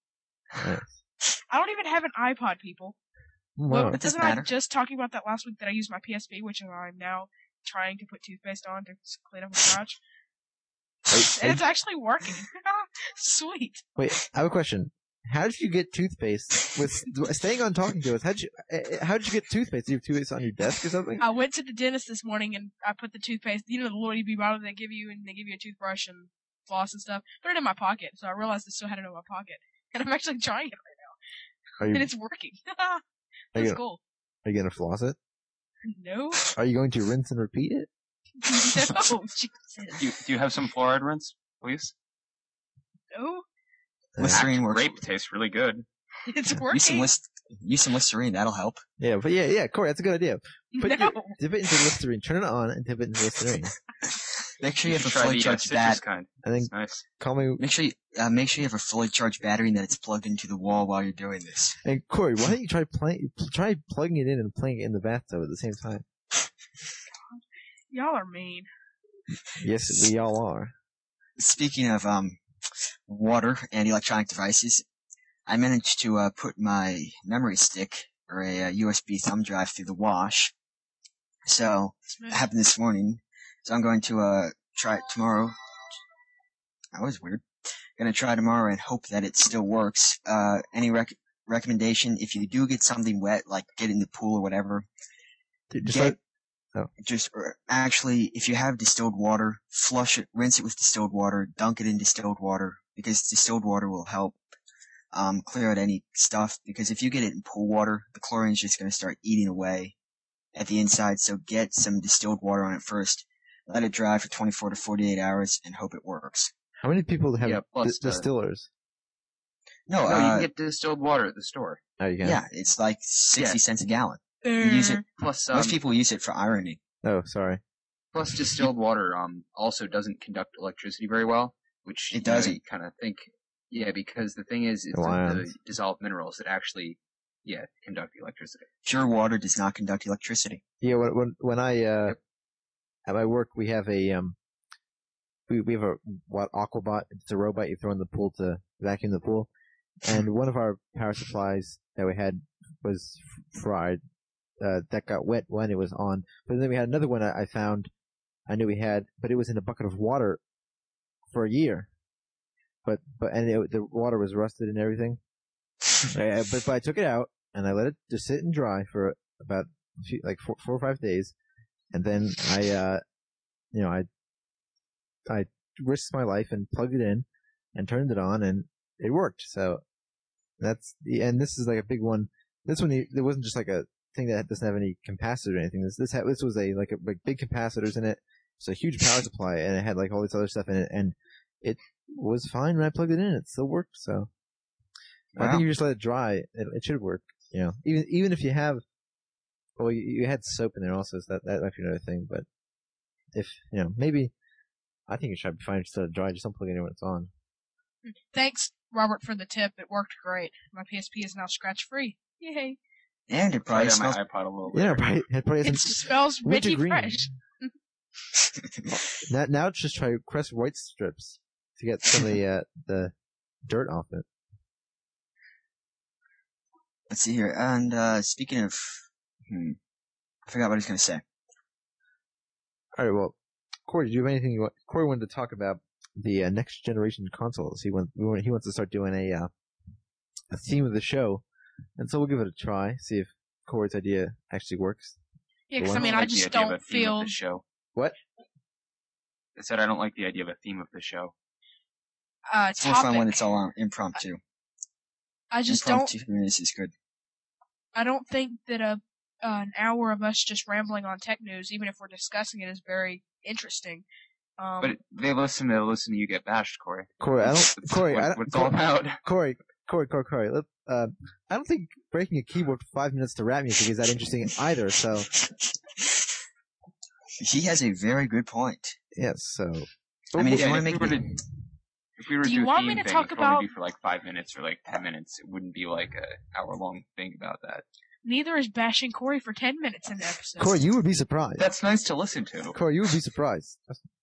I don't even have an iPod, people. Wow. Well, That doesn't wasn't I matter. just talking about that last week that I used my P S P, which I'm now trying to put toothpaste on to clean up my scratch? Wait, And it's actually working. Sweet. wait, I have a question. How did you get toothpaste? With staying on talking to us, how did you? uh, How did you get toothpaste? Do you have toothpaste on your desk or something? I went to the dentist this morning and I put the toothpaste, you know, the little E B bottle they give you, and they give you a toothbrush and floss and stuff. Put it in my pocket, so I realized I still had it in my pocket, and I'm actually trying it right now, Are you, and it's working. are you, That's gonna, cool. are you gonna floss it? No, Are you going to rinse and repeat it? no, Jesus, Do you, do you have some fluoride rinse, please? no, Listerine works. Grape tastes really good. it's Use some, working. list- use some Listerine. That'll help. Yeah, but yeah, yeah, Corey, that's a good idea. Put No, your, dip it into Listerine, turn it on, and dip it into Listerine. Make sure you have a should try fully the uh, charged citrus bat. kind. And then It's nice. call me. Make sure you uh, make sure you have a fully charged battery and that it's plugged into the wall while you're doing this. And Corey, why don't you try playing? Try plugging it in and playing it in the bathtub at the same time. y'all are mean. Yes, we all are. Speaking of um water and electronic devices, I managed to uh, put my memory stick or a, uh U S B thumb drive through the wash. So it happened this morning. So I'm going to uh try it tomorrow. That was weird. Gonna try tomorrow and hope that it still works. Uh, any rec- recommendation if you do get something wet, like get in the pool or whatever, Dude, just get let, just or actually, if you have distilled water, flush it, rinse it with distilled water, dunk it in distilled water because distilled water will help um clear out any stuff. Because if you get it in pool water, the chlorine is just gonna start eating away at the inside. So get some distilled water on it first. Let it dry for twenty-four to forty-eight hours and hope it works. how many people have Yeah, plus, di- uh, distillers? No, No, uh, you can get distilled water at the store. Oh, you can. yeah, it's like sixty Yeah. cents a gallon. use it- Uh, Plus, um, Most people use it for ironing. Oh, sorry. plus distilled water um also doesn't conduct electricity very well, which It you know, doesn't. you kind of think. Yeah, because the thing is, it's No the, the ions. dissolved minerals that actually, yeah, conduct electricity. Pure water does not conduct electricity. Yeah, when when, when I uh at my work we have a um we we have a what Aquabot. It's a robot you throw in the pool to vacuum the pool, and one of our power supplies that we had was f- fried. Uh, that got wet when it was on. But then we had another one I, I found. I knew we had, but it was in a bucket of water for a year. but but and it, the water was rusted and everything. I, but, but I took it out and I let it just sit and dry for about a few, like four, four or five days, and then I, uh, you know, I I risked my life and plugged it in and turned it on, and it worked. So that's the and this is like a big one. This one, there wasn't just like a thing that doesn't have any capacitor or anything. This this had, this was a like a like big capacitors in it. It's a huge power supply, and it had like all this other stuff in it, and it was fine when I plugged it in. It still worked. So wow. I think you just let it dry. It, it should work. You know, even even if you have, well, you, you had soap in there also, so that that might be another thing. But if you know, maybe I think it should be fine just let it dry. Just don't plug it in when it's on. Thanks, Robert, for the tip. It worked great. My P S P is now scratch free. Yay! And it probably smells. smells. My iPod a little bit. Yeah, probably, it probably It smells minty fresh. now, now just try Crest white strips to get some of the uh, the dirt off it. Let's see here. And uh speaking of, hmm, I forgot what I was going to say. All right, well, Corey, did you have anything you want? Corey wanted to talk about the uh, next generation consoles. He wants he wants to start doing a uh, a theme of the show, and so we'll give it a try. See if Corey's idea actually works. Yeah, because I mean, I just don't feel. Show. What? I said I don't like the idea of a theme of the show. Uh, it's more fun when it's all um, impromptu. I just impromptu don't. This is good. I don't think that a uh, an hour of us just rambling on tech news, even if we're discussing it, is very interesting. Um, but they listen to listen to you get bashed, Corey. Corey, I don't. Corey, what, I don't, what's Corey, all about? Corey, Corey, Corey, Corey. Look, uh, I don't think breaking a keyboard for five minutes to rap music is that interesting either. So he has a very good point. Yes. So I mean, if yeah, you want to make we the... to, if we were do to you do a want theme me to thing, talk it would about only be for like five minutes or like ten minutes. It wouldn't be like a hour long thing about that. Neither is bashing Corey for ten minutes in the episode. Corey, you would be surprised. That's nice to listen to. Corey, you would be surprised.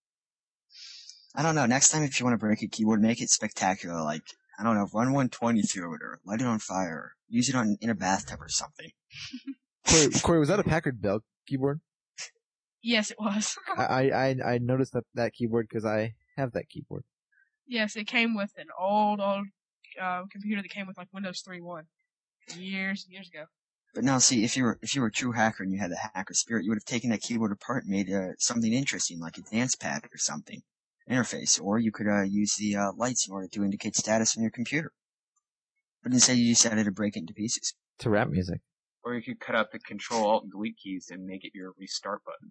I don't know. Next time, if you want to break a keyboard, make it spectacular. Like, I don't know, run one twenty through it, or light it on fire, or use it on in a bathtub or something. Corey, Corey, was that a Packard Bell keyboard? Yes, it was. I, I I noticed that that keyboard because I have that keyboard. Yes, it came with an old old uh, computer that came with like Windows three point one years years ago. But now, see, if you were if you were a true hacker and you had the hacker spirit, you would have taken that keyboard apart and made uh, something interesting, like a dance pad or something, interface, or you could uh, use the uh, lights in order to indicate status on your computer. But instead, you decided to break it into pieces. To rap music. Or you could cut out the Control Alt and Delete keys and make it your restart button.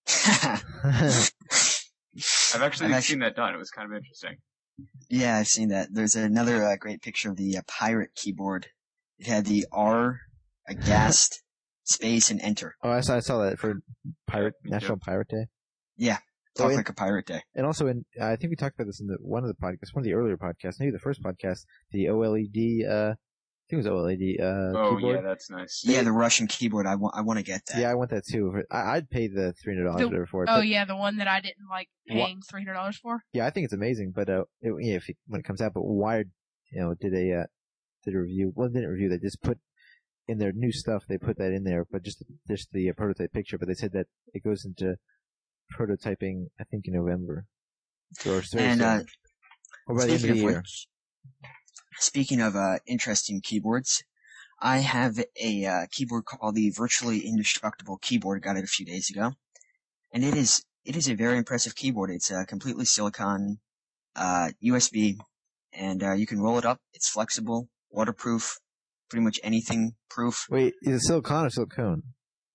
I've actually I've seen actually, that done. It was kind of interesting. Yeah, I've seen that. There's another uh, great picture of the uh, pirate keyboard. It had the R, a gas, space, and enter. Oh, I saw, I saw that for Pirate Me National too. Pirate Day. Yeah, So talk in- like a pirate day. And also, in I think we talked about this in the, one of the podcasts, one of the earlier podcasts, maybe the first podcast, the OLED, uh, I think it was OLED, uh, Oh, keyboard. yeah, that's nice. Yeah, the Russian keyboard. I want. I want to get that. Yeah, I want that too. I, I'd pay the three hundred dollars The- whatever for it. Oh but- yeah, the one that I didn't like paying three hundred dollars for. Yeah, I think it's amazing, but uh, it, yeah, if it, when it comes out, but Wired, you know, did a uh, did a review. Well, they didn't review. They just put in their new stuff. They put that in there, but just just the uh, prototype picture. But they said that it goes into prototyping, I think, in November. Or, or And uh, or by the end of speaking the of year. which, speaking of uh, interesting keyboards, I have a uh, keyboard called the Virtually Indestructible Keyboard. Got it a few days ago, and it is it is a very impressive keyboard. It's uh, completely silicon, uh, U S B, and uh, you can roll it up. It's flexible, waterproof, pretty much anything proof. Wait, is it silicon or silicone?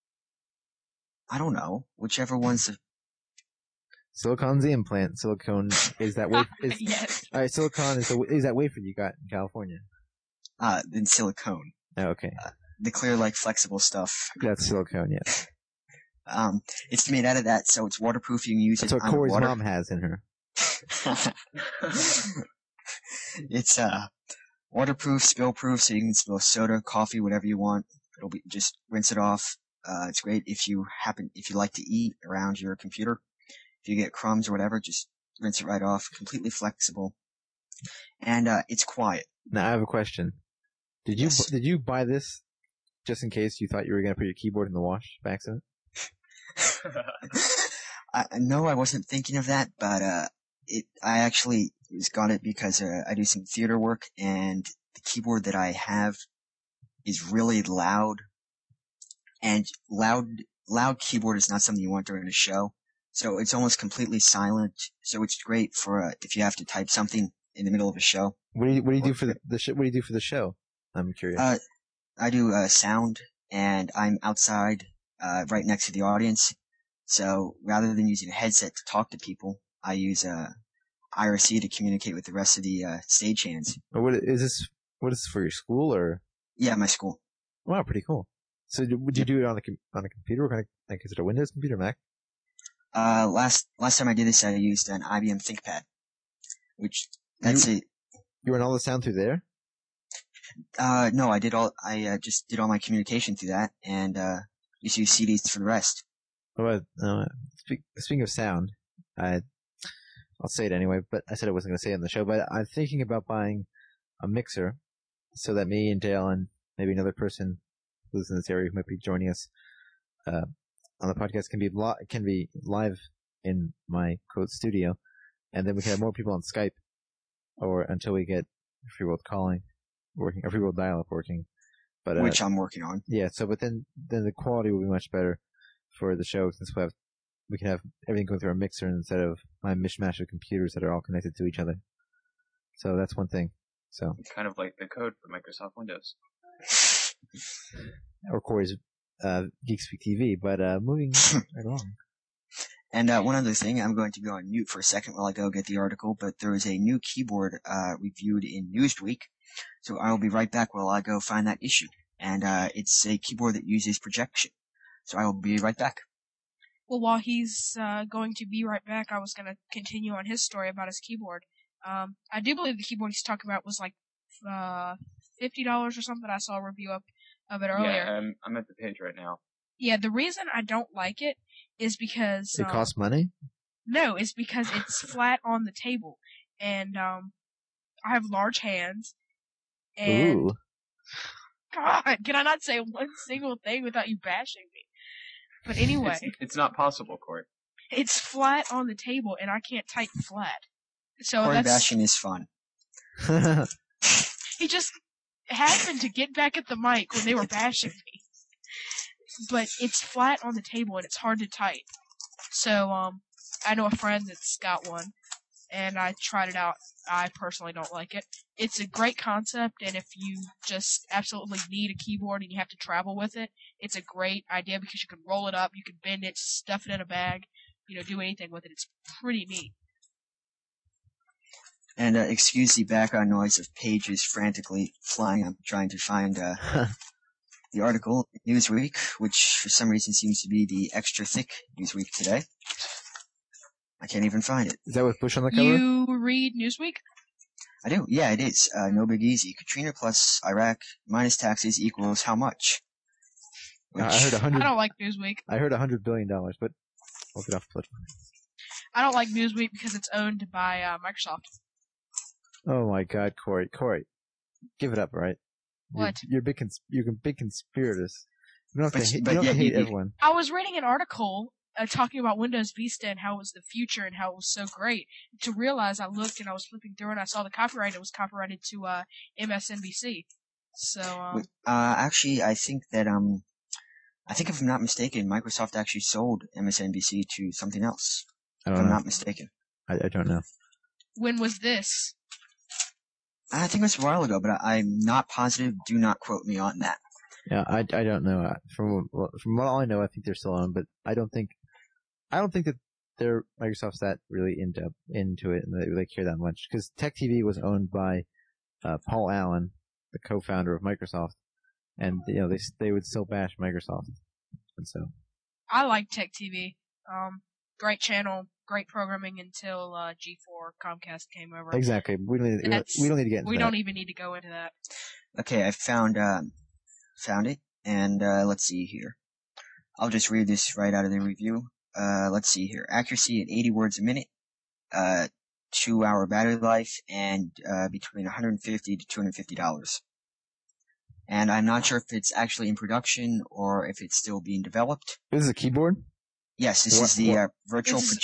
I don't know, whichever one's the Silicon's the implant. Silicone is that wafer. Is, Yes. all right, silicon is the is that wafer you got in California. uh, then silicone, Oh, okay, the clear like flexible stuff. that's silicone. Yeah, Um, it's made out of that, so it's waterproof. You can use that's it what Corey's underwater. mom has in her. It's uh waterproof, spill proof, so you can spill soda, coffee, whatever you want. It'll be just rinse it off. Uh, it's great if you happen if you like to eat around your computer. If you get crumbs or whatever, just rinse it right off. Completely flexible, and uh, it's quiet. Now I have a question. Did you Yes. did you buy this just in case you thought you were going to put your keyboard in the wash by accident? I no, I wasn't thinking of that, but uh, it I actually is got it because uh, I do some theater work, and the keyboard that I have is really loud. And loud, loud keyboard is not something you want during a show. So it's almost completely silent. So it's great for uh, if you have to type something in the middle of a show. What do you What do you do for the, the sh- What do you do for the show? I'm curious. Uh, I do uh, sound, and I'm outside, uh, right next to the audience. So rather than using a headset to talk to people, I use a uh, I R C to communicate with the rest of the uh, stagehands. But what is this? What is this for your school or? Yeah, my school. Wow, pretty cool. So would you do it on a com- on a computer? What kind of, like, is it a Windows computer, Mac? Uh, last last time I did this, I used an I B M ThinkPad, which that's you, it. You run all the sound through there? Uh, no, I did all. I uh, just did all my communication through that, and uh, just use C Ds for the rest. Well, uh, speak, speaking of sound, I I'll say it anyway. But I said I wasn't going to say it on the show. But I'm thinking about buying a mixer so that me and Dale and maybe another person who's in this area who might be joining us uh, on the podcast can be li- can be live in my quote studio, and then we can have more people on Skype, or until we get Free World Calling working, or Free World Dial-up working. But uh, which I'm working on. Yeah. So, but then then the quality will be much better for the show since we have we can have everything going through a mixer instead of my mishmash of computers that are all connected to each other. So that's one thing. So it's kind of like the code for Microsoft Windows. Or Corey's uh, Geekspeak T V, but uh, moving right along. And uh, one other thing, I'm going to go on mute for a second while I go get the article, but there is a new keyboard uh, reviewed in Newsweek, so I will be right back while I go find that issue. And uh, it's a keyboard that uses projection, so I will be right back. Well, while he's uh, going to be right back, I was going to continue on his story about his keyboard. Um, I do believe the keyboard he's talking about was like uh, fifty dollars or something. I saw a review up of it earlier. Yeah, I'm, I'm at the page right now. Yeah, the reason I don't like it is because... It um, costs money? No, it's because it's flat on the table. And um, I have large hands. And... Ooh. God, can I not say one single thing without you bashing me? But anyway... It's, it's not possible, Corey. It's flat on the table, and I can't type flat. So Corey that's... bashing is fun. He just happened to get back at the mic when they were bashing me. But it's flat on the table and it's hard to type. So, um, I know a friend that's got one, and I tried it out. I personally don't like it. It's a great concept, and if you just absolutely need a keyboard and you have to travel with it, it's a great idea because you can roll it up, you can bend it, stuff it in a bag, you know, do anything with it. It's pretty neat. And uh, excuse the background noise of pages frantically flying. I'm trying to find uh, the article, Newsweek, which for some reason seems to be the extra thick Newsweek today. I can't even find it. Is that with Bush on the cover? You read Newsweek? I do. Yeah, it is. Uh, no big easy. Katrina plus Iraq minus taxes equals how much? Which, I heard a hundred. I don't like Newsweek. I heard a hundred billion dollars, but we'll get off the flip. I don't like Newsweek because it's owned by uh, Microsoft. Oh my God, Corey, Corey, give it up, all right? What? You're, you're big. Cons- you're big conspirators. You don't have But- to hate, but you don't have to yet hate you- everyone. I was reading an article uh, talking about Windows Vista and how it was the future and how it was so great. To realize, I looked and I was flipping through and I saw the copyright. It was copyrighted to uh, M S N B C. So, um, uh, actually, I think that um, I think if I'm not mistaken, Microsoft actually sold M S N B C to something else. I If don't I'm know. not mistaken. I, I don't know. when was this? I think it was a while ago, but I, I'm not positive. Do not quote me on that. Yeah, I, I don't know. Uh, From well, from what all I know, I think they're still on, but I don't think I don't think that they're Microsoft's that really into into it and they really care that much because Tech T V was owned by uh, Paul Allen, the co-founder of Microsoft, and you know they they would still bash Microsoft, and so I like Tech T V. Um, great channel, great programming until uh, G four Comcast came over. exactly we don't need, we don't, That's- we don't need to get into We that. don't even need to go into that. Okay, I found um, found it, and uh, let's see here. I'll just read this right out of the review. Uh, let's see here. Accuracy at eighty words a minute, uh, two hour battery life, and uh, between one hundred fifty to two hundred fifty dollars. And I'm not sure if it's actually in production or if it's still being developed. This is a keyboard. Yes, this What- is the what- uh, virtual This is- project.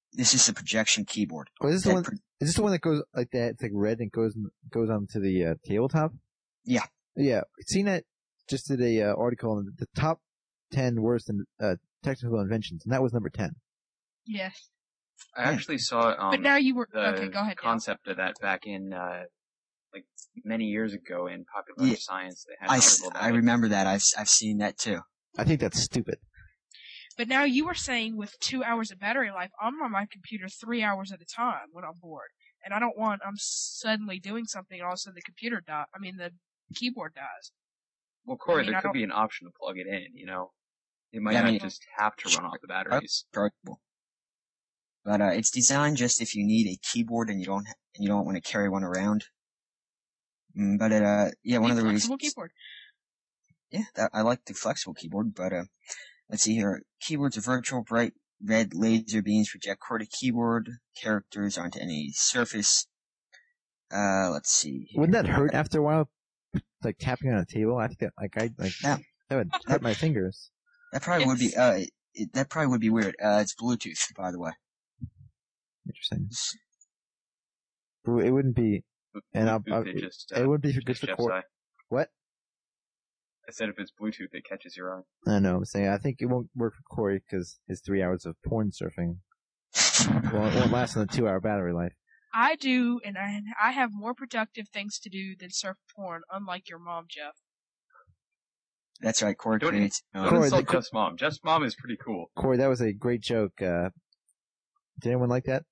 this is the projection keyboard. Oh, is this the That one? pro- Is this the one that goes like that? It's like red and goes goes onto the uh, tabletop. Yeah. Yeah. CNET just did a uh, article on the top ten worst in, uh, technical inventions, and that was number ten. Yes. I actually saw um, But now you were the okay. Go ahead. Dale. concept of that back in uh, like many years ago in Popular Yeah. Science. They had I, an s- article about I it. remember that. I've I've seen that too. I think that's stupid. But now you were saying with two hours of battery life, I'm on my computer three hours at a time when I'm bored, and I don't want I'm suddenly doing something and all of a sudden the computer dies. I mean the keyboard dies. Well, Corey, I mean, I there could don't- be an option to plug it in. You know, it might Yeah, I not mean- just have to run off the batteries. Chargeable. But uh, it's designed just if you need a keyboard and you don't and you don't want to carry one around. Mm, but it, uh, yeah, one A of the flexible reasons. keyboard. Yeah, that, I like the flexible keyboard, but uh, let's see here. Keyboards are virtual, bright red laser beams project QWERTY keyboard characters onto any surface. Uh, let's see. Here. Wouldn't that hurt after a while? Like tapping on a table? I think that like I like Yeah. that would hurt my fingers. That probably would be. Yes. Uh, it, it, that probably would be weird. Uh, it's Bluetooth, by the way. Interesting. It wouldn't be, and I'll, I'll, Bluetooth, it just, it uh, wouldn't be for good catches for Jeff's core. eye. What? I said if it's Bluetooth, it catches your eye. I know. I'm saying I think it won't work for Corey because his three hours of porn surfing won't, won't last on a two-hour battery life. I do, and I I have more productive things to do than surf porn. Unlike your mom, Jeff. That's right. Corey Don't- creates. Don't Uh, Corey, insult the- Jeff's mom. Jeff's mom is pretty cool. Corey, that was a great joke. Uh, did anyone like that?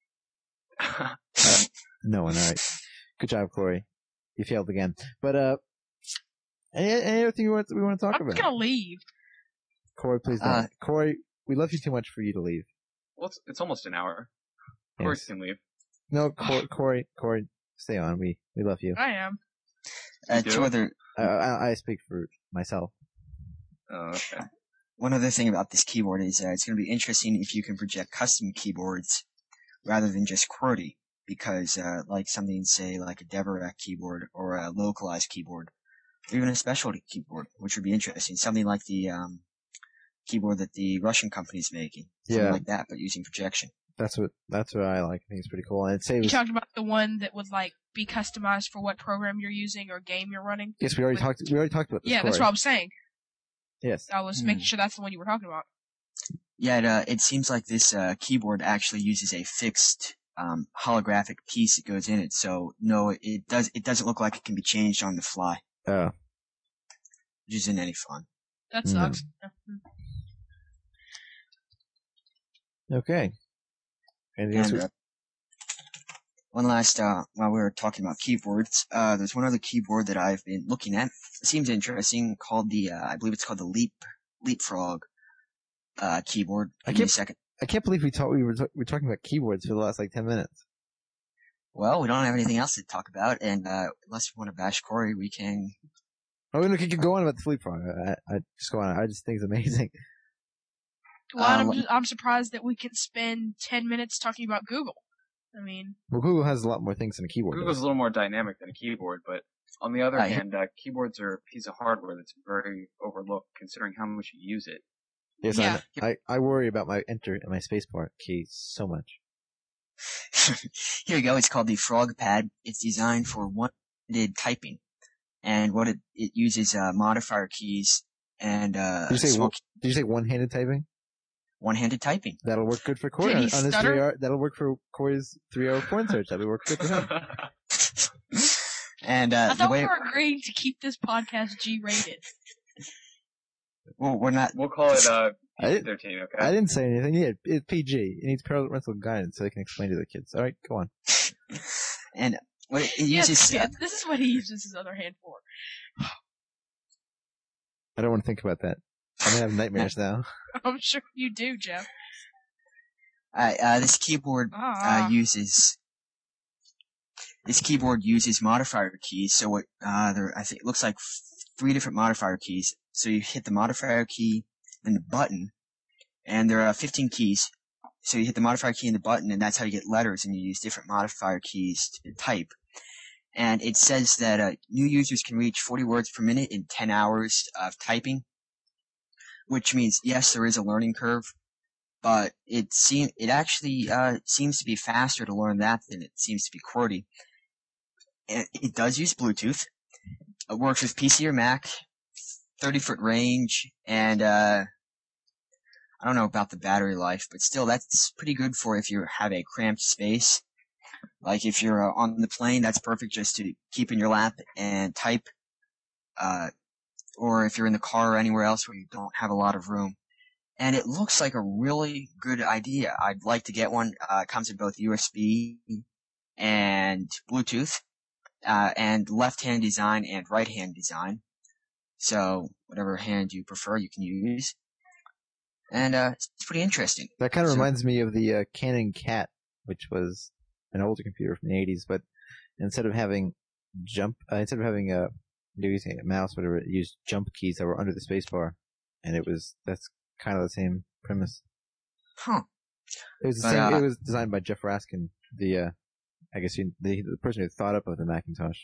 No one. All right. Good job, Corey. You failed again. But uh, any, any other thing we want we want to talk I'm about? gonna leave. Corey, please don't. Uh, Corey, we love you too much for you to leave. well, it's, it's almost an hour. Corey Yes. can leave. No, Corey, Corey, Corey, stay on. We we love you. I am. uh, You two do? other. I, I, I speak for myself. Oh, okay. One other thing about this keyboard is uh, it's going to be interesting if you can project custom keyboards rather than just QWERTY, because uh, like something, say, like a Devorak keyboard or a localized keyboard, or even a specialty keyboard, which would be interesting. Something like the um, keyboard that the Russian company's making, something Yeah. like that, but using projection. That's what that's what I like. I think it's pretty cool. And it You saves. talked about the one that would like be customized for what program you're using or game you're running. Yes, we already with- talked. We already talked about this. Yeah, that's Corey. what I was saying. Yes. I was Hmm. making sure that's the one you were talking about. Yeah, it, uh, it seems like this uh, keyboard actually uses a fixed um, holographic piece that goes in it. So no, it does. It doesn't look like it can be changed on the fly, Oh. which isn't any fun. That No. sucks. Okay. Anything else? And, uh, one last, uh, while we were talking about keyboards, uh, there's one other keyboard that I've been looking at. It seems interesting, called the, uh, I believe it's called the Leap, Leapfrog, uh, keyboard. I Give me a can't- second. I can't believe we talk, we were, we were talking about keyboards for the last like ten minutes. Well, we don't have anything else to talk about, and, uh, unless we want to bash Corey, we can, Oh, we can go on about the Fleet Frog. I, I just go on. I just think it's amazing. Well, Uh, I'm, what- just, I'm surprised that we can spend ten minutes talking about Google. I mean, Well, Google has a lot more things than a keyboard Google's does. a little more dynamic than a keyboard, but on the other I- hand, uh, keyboards are a piece of hardware that's very overlooked considering how much you use it. Yes, Yeah. I, I I worry about my enter and my spacebar keys so much. here you go. It's called the Frog Pad. It's designed for one-handed typing, and what it, it uses, uh, modifier keys and, uh, Did you say small one- Did you say one-handed typing? one-handed typing. That'll work good for Corey Did on, he on his stutter? three hour. That'll work for Corey's three-hour porn search. That'll work good for him. And, I uh, the thought way, we were agreeing to keep this podcast G-rated. well, we're not, We'll call it uh, I didn't- thirteen, okay? I didn't say anything. Yeah, it's P G. It needs parental guidance so they can explain to the kids. All right, go on. and what it, it Yes, uses, uh, yes, this is what he uses his other hand for. I don't want to think about that. I'm gonna have nightmares now. I'm sure you do, Jeff. uh, uh, this keyboard, Ah, uh, uses, this keyboard uses modifier keys. So what, uh, there, I think it looks like f- three different modifier keys. So you hit the modifier key and the button, and there are fifteen keys. So you hit the modifier key and the button, and that's how you get letters, and you use different modifier keys to type. And it says that uh, new users can reach forty words per minute in ten hours of typing, which means, yes, there is a learning curve, but it seem it actually uh, seems to be faster to learn that than it seems to be QWERTY. It, it does use Bluetooth. It works with P C or Mac, thirty foot range, and uh, I don't know about the battery life, but still that's pretty good for if you have a cramped space. Like if you're uh, on the plane, that's perfect just to keep in your lap and type. Uh, or if you're in the car or anywhere else where you don't have a lot of room. And it looks like a really good idea. I'd like to get one. Uh, it comes in both U S B and Bluetooth, uh, and left-hand design and right-hand design. So whatever hand you prefer, you can use. And uh, it's pretty interesting. That kind of So- reminds me of the uh, Canon Cat, which was an older computer from the eighties, but instead of having jump, uh, instead of having a using a mouse, whatever, it used jump keys that were under the spacebar, and it was that's kind of the same premise. Huh. It was the But, same. uh, It was designed by Jeff Raskin, the uh, I guess he, the the person who thought up of the Macintosh.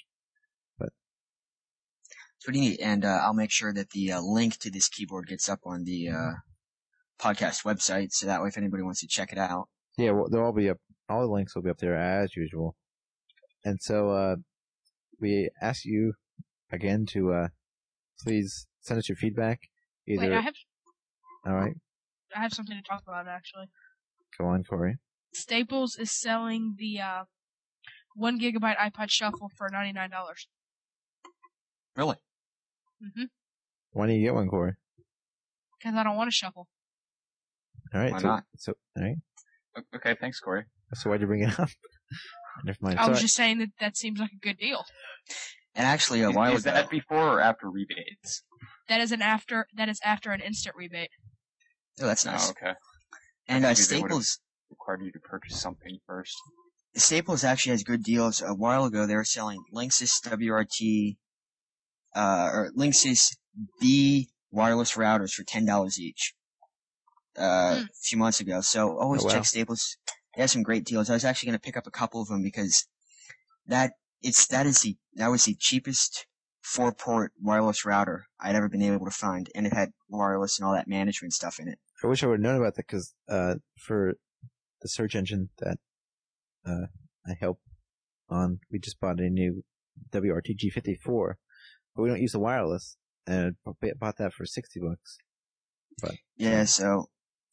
It's pretty neat. And uh, I'll make sure that the uh, link to this keyboard gets up on the uh, podcast website, so that way if anybody wants to check it out. Yeah, well, they'll all be up. All the links will be up there as usual. And so uh, we ask you again to uh, please send us your feedback. Either Wait, I have all right, I have something to talk about actually. go on, Corey. Staples is selling the uh, one gigabyte iPod Shuffle for ninety nine dollars. Really? Mm-hmm. Why don't you get one, Corey? Because I don't want a shuffle. All right, Why so not? so all right. O- Okay, thanks, Corey. So why'd you bring it up? Never mind. I So was just saying that that seems like a good deal. And actually, a Is, while is ago, that before or after rebates? That is an after. That is after an instant rebate. oh, that's nice. Oh, okay. And uh, Maybe they would've- Staples, Required you to purchase something first. Staples actually has good deals. A while ago, they were selling Linksys W R T, uh, or Linksys B wireless routers for ten dollars each. Uh, Hmm. a few months ago. So always Oh, wow. check Staples. They have some great deals. I was actually going to pick up a couple of them because that it's that is the that was the cheapest four port wireless router I'd ever been able to find, and it had wireless and all that management stuff in it. I wish I would have known about that because uh, for the search engine that uh, I help on, we just bought a new W R T G fifty-four, but we don't use the wireless, and I bought that for sixty bucks. Yeah, so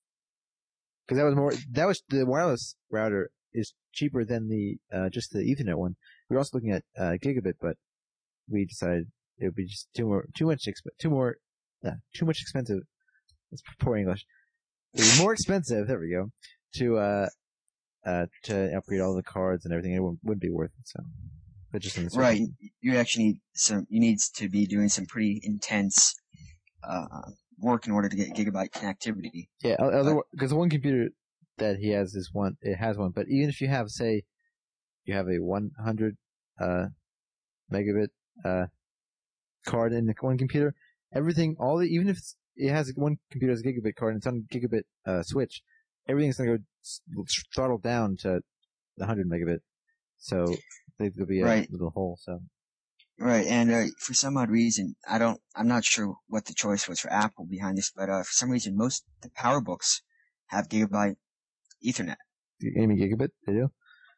Because that was more, that was, the wireless router is cheaper than the, uh, just the Ethernet one. We were also looking at, uh, gigabit, but we decided it would be just too more, too much, exp- too more, uh, too much expensive. That's poor English. It was more expensive, there we go, to, uh, uh, to upgrade all the cards and everything. It wouldn't, wouldn't be worth it, so. But just in the search right, engine. you actually need some. You need to be doing some pretty intense uh, work in order to get gigabyte connectivity. Yeah, other, because the one computer that he has is one, it has one, but even if you have, say, you have a one hundred, uh, megabit, uh, card in the one computer, everything, all the, even if it's, it has one computer has a gigabit card and it's on a gigabit, uh, switch, everything's gonna go s- throttle down to the one hundred megabit. So, there'll be a Right. little hole, so. Right, and uh, for some odd reason, I don't. I'm not sure what the choice was for Apple behind this, but uh, for some reason, most the PowerBooks have gigabyte Ethernet. You mean gigabit? They do?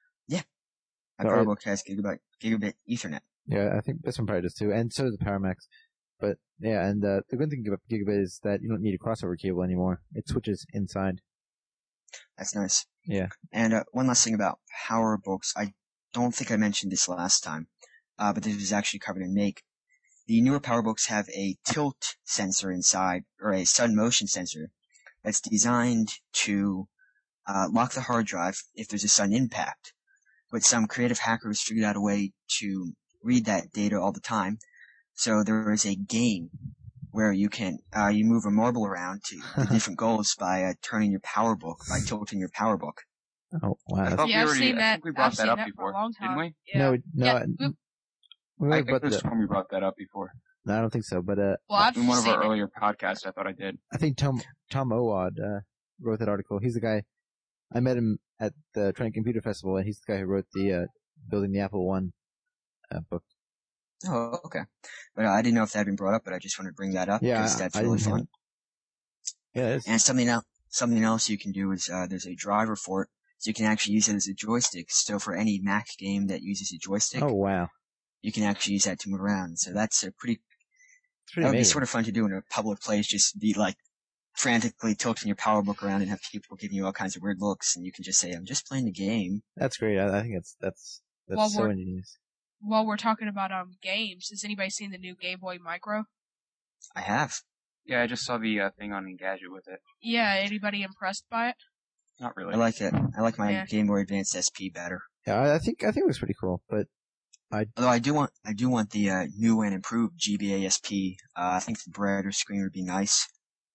My All right. PowerBook has gigabyte gigabit Ethernet. Yeah, I think this one probably does too, and so does the PowerMax. But yeah, and uh, the good thing about Gigabit is that you don't need a crossover cable anymore. It switches inside. That's nice. Yeah. And uh, one last thing about PowerBooks, I don't think I mentioned this last time, uh, but this was actually covered in Make. The newer PowerBooks have a tilt sensor inside, or a sudden motion sensor, that's designed to uh, lock the hard drive if there's a sudden impact. But some creative hackers figured out a way to read that data all the time. So there is a game where you can uh, you move a marble around to the different goals by uh, turning your PowerBook, by tilting your PowerBook. Oh wow. I That's- thought Yeah, we I've already, seen I that. think we brought I've that seen up that for a before, long time. didn't we? Yeah. No, no, Yeah, I- we- we I already think brought this that- one we brought that up before. no, I don't think so. But uh, Well, I've In one of seen our it. earlier podcasts, I thought I did. I think Tom Tom Owad uh, wrote that article. He's the guy. I met him at the Trent Computer Festival, and he's the guy who wrote the uh, Building the Apple One uh, book. Oh, okay. But uh, I didn't know if that had been brought up, but I just wanted to bring that up Yeah, because I- that's I really didn't hear fun. it. Yeah, it is. And something else, something else you can do is uh, there's a driver for it, so you can actually use it as a joystick. So for any Mac game that uses a joystick, Oh wow, you can actually use that to move around. So that's a pretty. it's pretty That would be amazing. sort of fun to do in a public place. Just be like frantically tilting your PowerBook around and have people giving you all kinds of weird looks, and you can just say, "I'm just playing the game." That's great. I, I think that's that's that's Well, so we're- ingenious. While we're talking about um games, has anybody seen the new Game Boy Micro? I have. Yeah, I just saw the uh, thing on Engadget with it. Yeah, anybody impressed by it? Not really. I like it. I like my Yeah. Game Boy Advance S P better. Yeah, I, I think I think it was pretty cool. But Although I do want, I do want the uh, new and improved G B A S P. Uh, I think the brighter screen would be nice.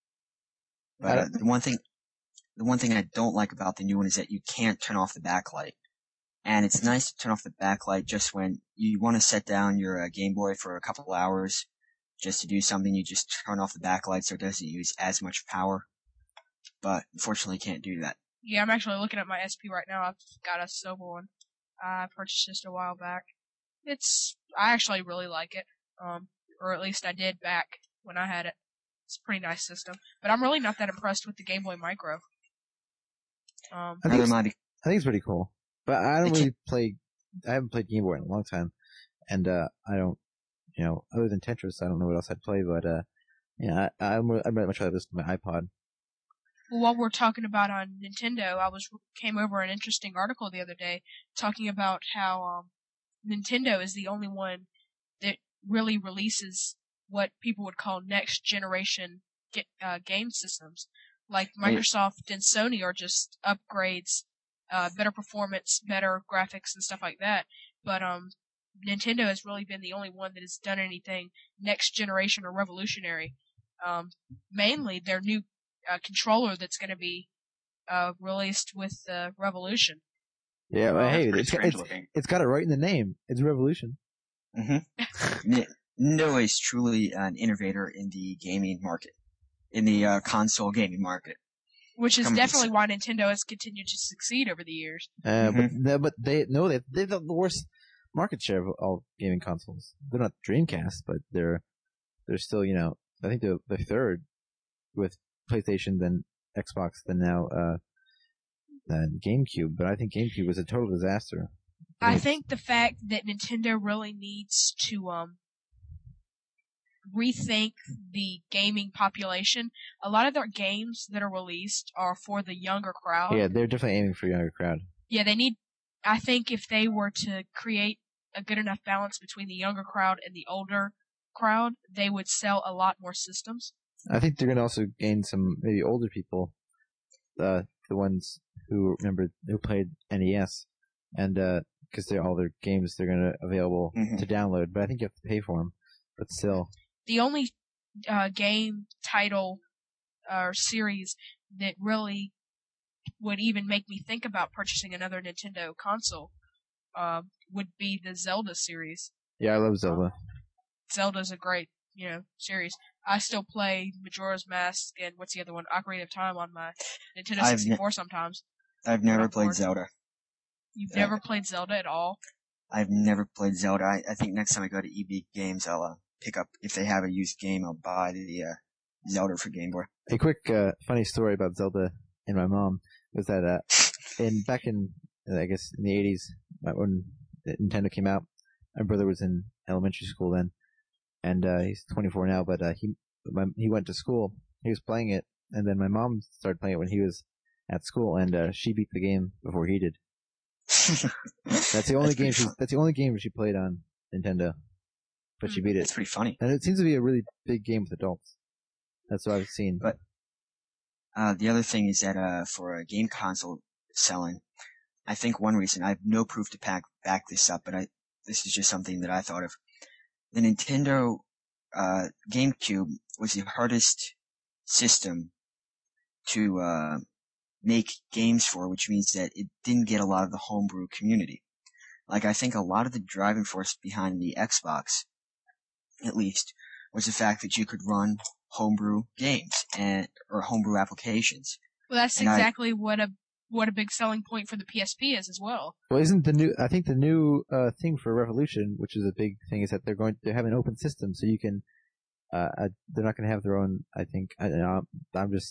I But uh, don't- the one thing, the one thing I don't like about the new one is that you can't turn off the backlight. And it's nice to turn off the backlight just when you want to set down your uh, Game Boy for a couple of hours, just to do something. You just turn off the backlight so it doesn't use as much power. But unfortunately, you can't do that. Yeah, I'm actually looking at my S P right now. I've got a silver one. I purchased just a while back. It's, I actually really like it. Um, or at least I did back when I had it. It's a pretty nice system. But I'm really not that impressed with the Game Boy Micro. Um, I think Neither it's, am I. I think it's pretty cool. But I don't They really play. I haven't played Game Boy in a long time, and uh I don't, you know, other than Tetris, I don't know what else I'd play. But uh, yeah, I I'm, I'd much rather listen to my iPod. Well, while we're talking about on Nintendo, I was came over an interesting article the other day talking about how um, Nintendo is the only one that really releases what people would call next generation ge- uh, game systems. Like Microsoft and Sony are just upgrades, uh, better performance, better graphics, and stuff like that. But um, Nintendo has really been the only one that has done anything next generation or revolutionary. Um, mainly their new uh, controller that's going to be uh, released with the Revolution. Yeah, Oh, but that's hey, pretty it's, strange it's looking. it's got it right in the name. It's Revolution. Mm-hmm. Nintendo is truly an innovator in the gaming market, in the uh, console gaming market. Which is Come to definitely s- why Nintendo has continued to succeed over the years. Uh, but Mhm. no, but they no, they they have the worst market share of all gaming consoles. They're not Dreamcast, but they're they're still, you know, I think they're the third with PlayStation, then Xbox, then now uh, then GameCube. But I think GameCube was a total disaster. I It's- think the fact that Nintendo really needs to um rethink the gaming population. A lot of their games that are released are for the younger crowd. yeah, they're definitely aiming for a younger crowd. Yeah, they need. I think if they were to create a good enough balance between the younger crowd and the older crowd, they would sell a lot more systems. I think they're going to also gain some maybe older people, uh, the ones who remember who played N E S, and because they're all their games they're going to available Mhm. to download. But I think you have to pay for them. But still, The only uh, game title or series that really would even make me think about purchasing another Nintendo console uh, would be the Zelda series. yeah, I love Zelda. Zelda's a great, you know, series. I still play Majora's Mask and what's the other one, Ocarina of Time on my Nintendo I've ne- sixty-four sometimes. I've never I'm played bored. Zelda. You've Yeah. never played Zelda at all? I've never played Zelda. I, I think next time I go to E B Games, I'll uh, pick up, if they have a used game, I'll buy the uh, Zelda for Game Boy. A quick uh, funny story about Zelda and my mom was that uh, in back in uh, I guess in the eighties when Nintendo came out, my brother was in elementary school then, and uh, he's twenty-four now. But uh, he my, he went to school. He was playing it, and then my mom started playing it when he was at school, and uh, she beat the game before he did. That's the only game. pretty She, fun. that's the only game she played on Nintendo, but she beat it. It's pretty funny. And it seems to be a really big game with adults. That's what I've seen. But uh, the other thing is that uh, for a game console selling, I think one reason, I have no proof to pack, back this up, but I this is just something that I thought of. The Nintendo uh, GameCube was the hardest system to uh, make games for, which means that it didn't get a lot of the homebrew community. Like, I think a lot of the driving force behind the Xbox, at least, was the fact that you could run homebrew games and or homebrew applications. Well, that's And I- exactly what a what a big selling point for the P S P is as well. Well, isn't the new? I think the new uh, thing for Revolution, which is a big thing, is that they're going to have an open system, so you can. Uh, uh, they're not going to have their own. I think. I, you know, I'm just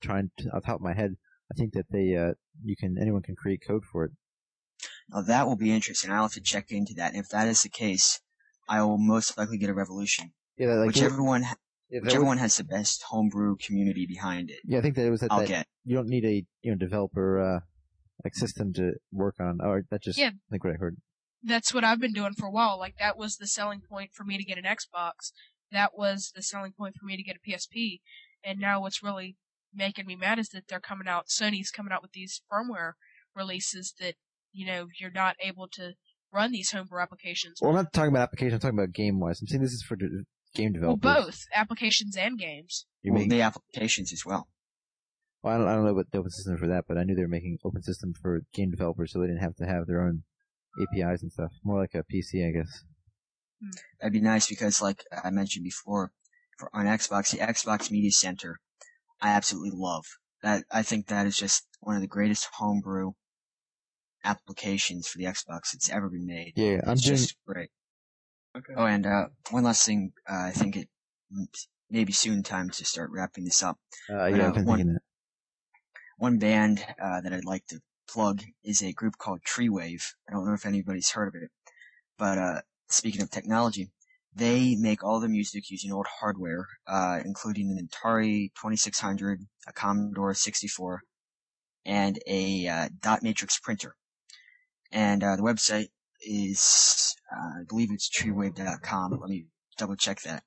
trying to, off the top of my head, I think that they, uh, you can, anyone can create code for it. Now that will be interesting. I'll have to check into that. And if that is the case, I will most likely get a Revolution. Yeah, like whichever one, yeah, whichever was, one has the best homebrew community behind it. Yeah, I think that it was that, I'll that get. You don't need a, you know, developer, uh, like system to work on. Or that's just, yeah. I think what I heard. That's what I've been doing for a while. Like, that was the selling point for me to get an Xbox. That was the selling point for me to get a P S P. And now what's really making me mad is that they're coming out, Sony's coming out with these firmware releases that, you know, you're not able to run these homebrew applications. Well, I'm not talking about application, I'm talking about game-wise. I'm saying this is for de- game developers. Well, both. Applications and games. You well, make, the applications as well. Well, I don't, I don't know what the open system for that, but I knew they were making open system for game developers so they didn't have to have their own A P Is and stuff. More like a P C, I guess. That'd be nice because, like I mentioned before, for on Xbox, the Xbox Media Center, I absolutely love. That I think that is just one of the greatest homebrew applications for the Xbox that's ever been made. Yeah, it's I'm doing... just great. Okay. Oh, and uh, one last thing, uh, I think it may be soon time to start wrapping this up. Uh, yeah, uh, I've been one, thinking that. One band uh, that I'd like to plug is a group called Treewave. I don't know if anybody's heard of it, but uh, speaking of technology, they make all the music using old hardware, uh, including an Atari twenty-six hundred, a Commodore sixty-four, and a uh, dot matrix printer. And uh, the website is, uh, I believe it's treewave dot com. Let me double check that.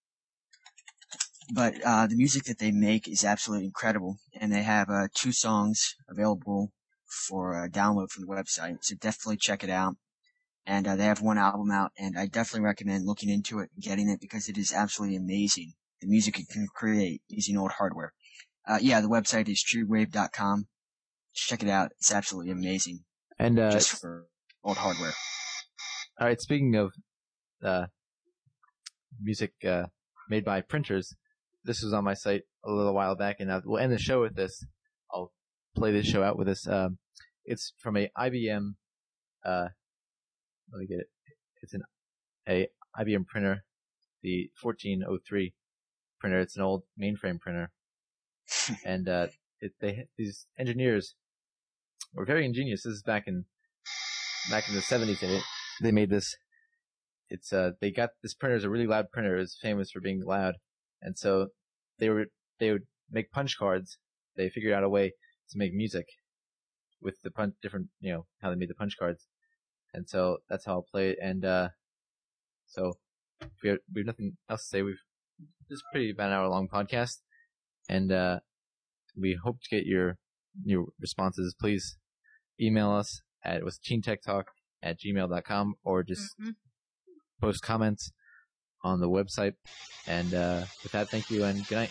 But uh, the music that they make is absolutely incredible, and they have uh, two songs available for uh, download from the website, so definitely check it out. And uh, they have one album out, and I definitely recommend looking into it and getting it because it is absolutely amazing, the music you can create using old hardware. Uh, yeah, the website is treewave dot com. Check it out. It's absolutely amazing. And uh, just for old hardware. All right, speaking of uh, music uh, made by printers, this was on my site a little while back, and I, we'll end the show with this. I'll play this show out with this. Um, it's from a I B M. Uh, let me get it. It's an a I B M printer, the fourteen oh three printer. It's an old mainframe printer, and uh, it, they these engineers were very ingenious. This is back in back in the seventies. They they made this. It's uh they got this printer is a really loud printer. It's famous for being loud, and so they were they would make punch cards. They figured out a way to make music with the punch different you know how they made the punch cards, and so that's how I'll play it. And uh so if we have, we have nothing else to say. We've this is pretty about an hour long podcast, and uh we hope to get your your responses. Please email us at with teen tech talk at gmail dot com or just mm-hmm. post comments on the website. And uh, with that, thank you and good night.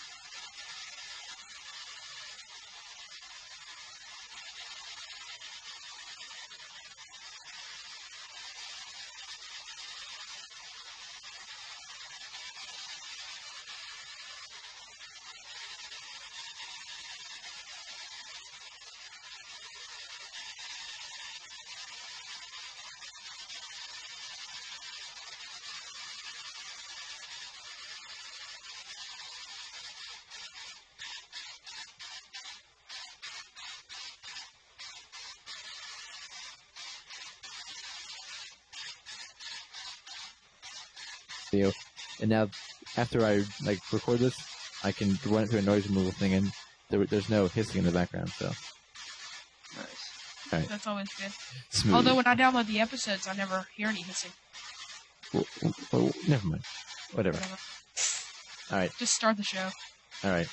Video. And now, after I like record this, I can run it through a noise removal thing, and there, there's no hissing in the background. So, nice. All right. That's always good. Smooth. Although when I download the episodes, I never hear any hissing. Well, well, well, never mind. Whatever. Whatever. All right. Just start the show. All right.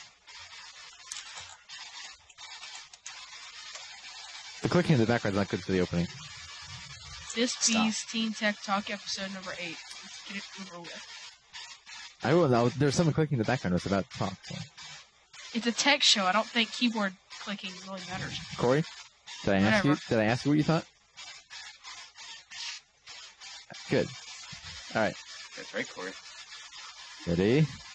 The clicking in the background is not good for the opening. This Stop. Bees Teen Tech Talk episode number eight. Let's get it over with. I will know. There's someone clicking in the background. It's about to talk. So. It's a tech show. I don't think keyboard clicking really matters. Corey, did I ask Whatever. you? Did I ask you what you thought? Good. All right. That's right, Corey. Ready?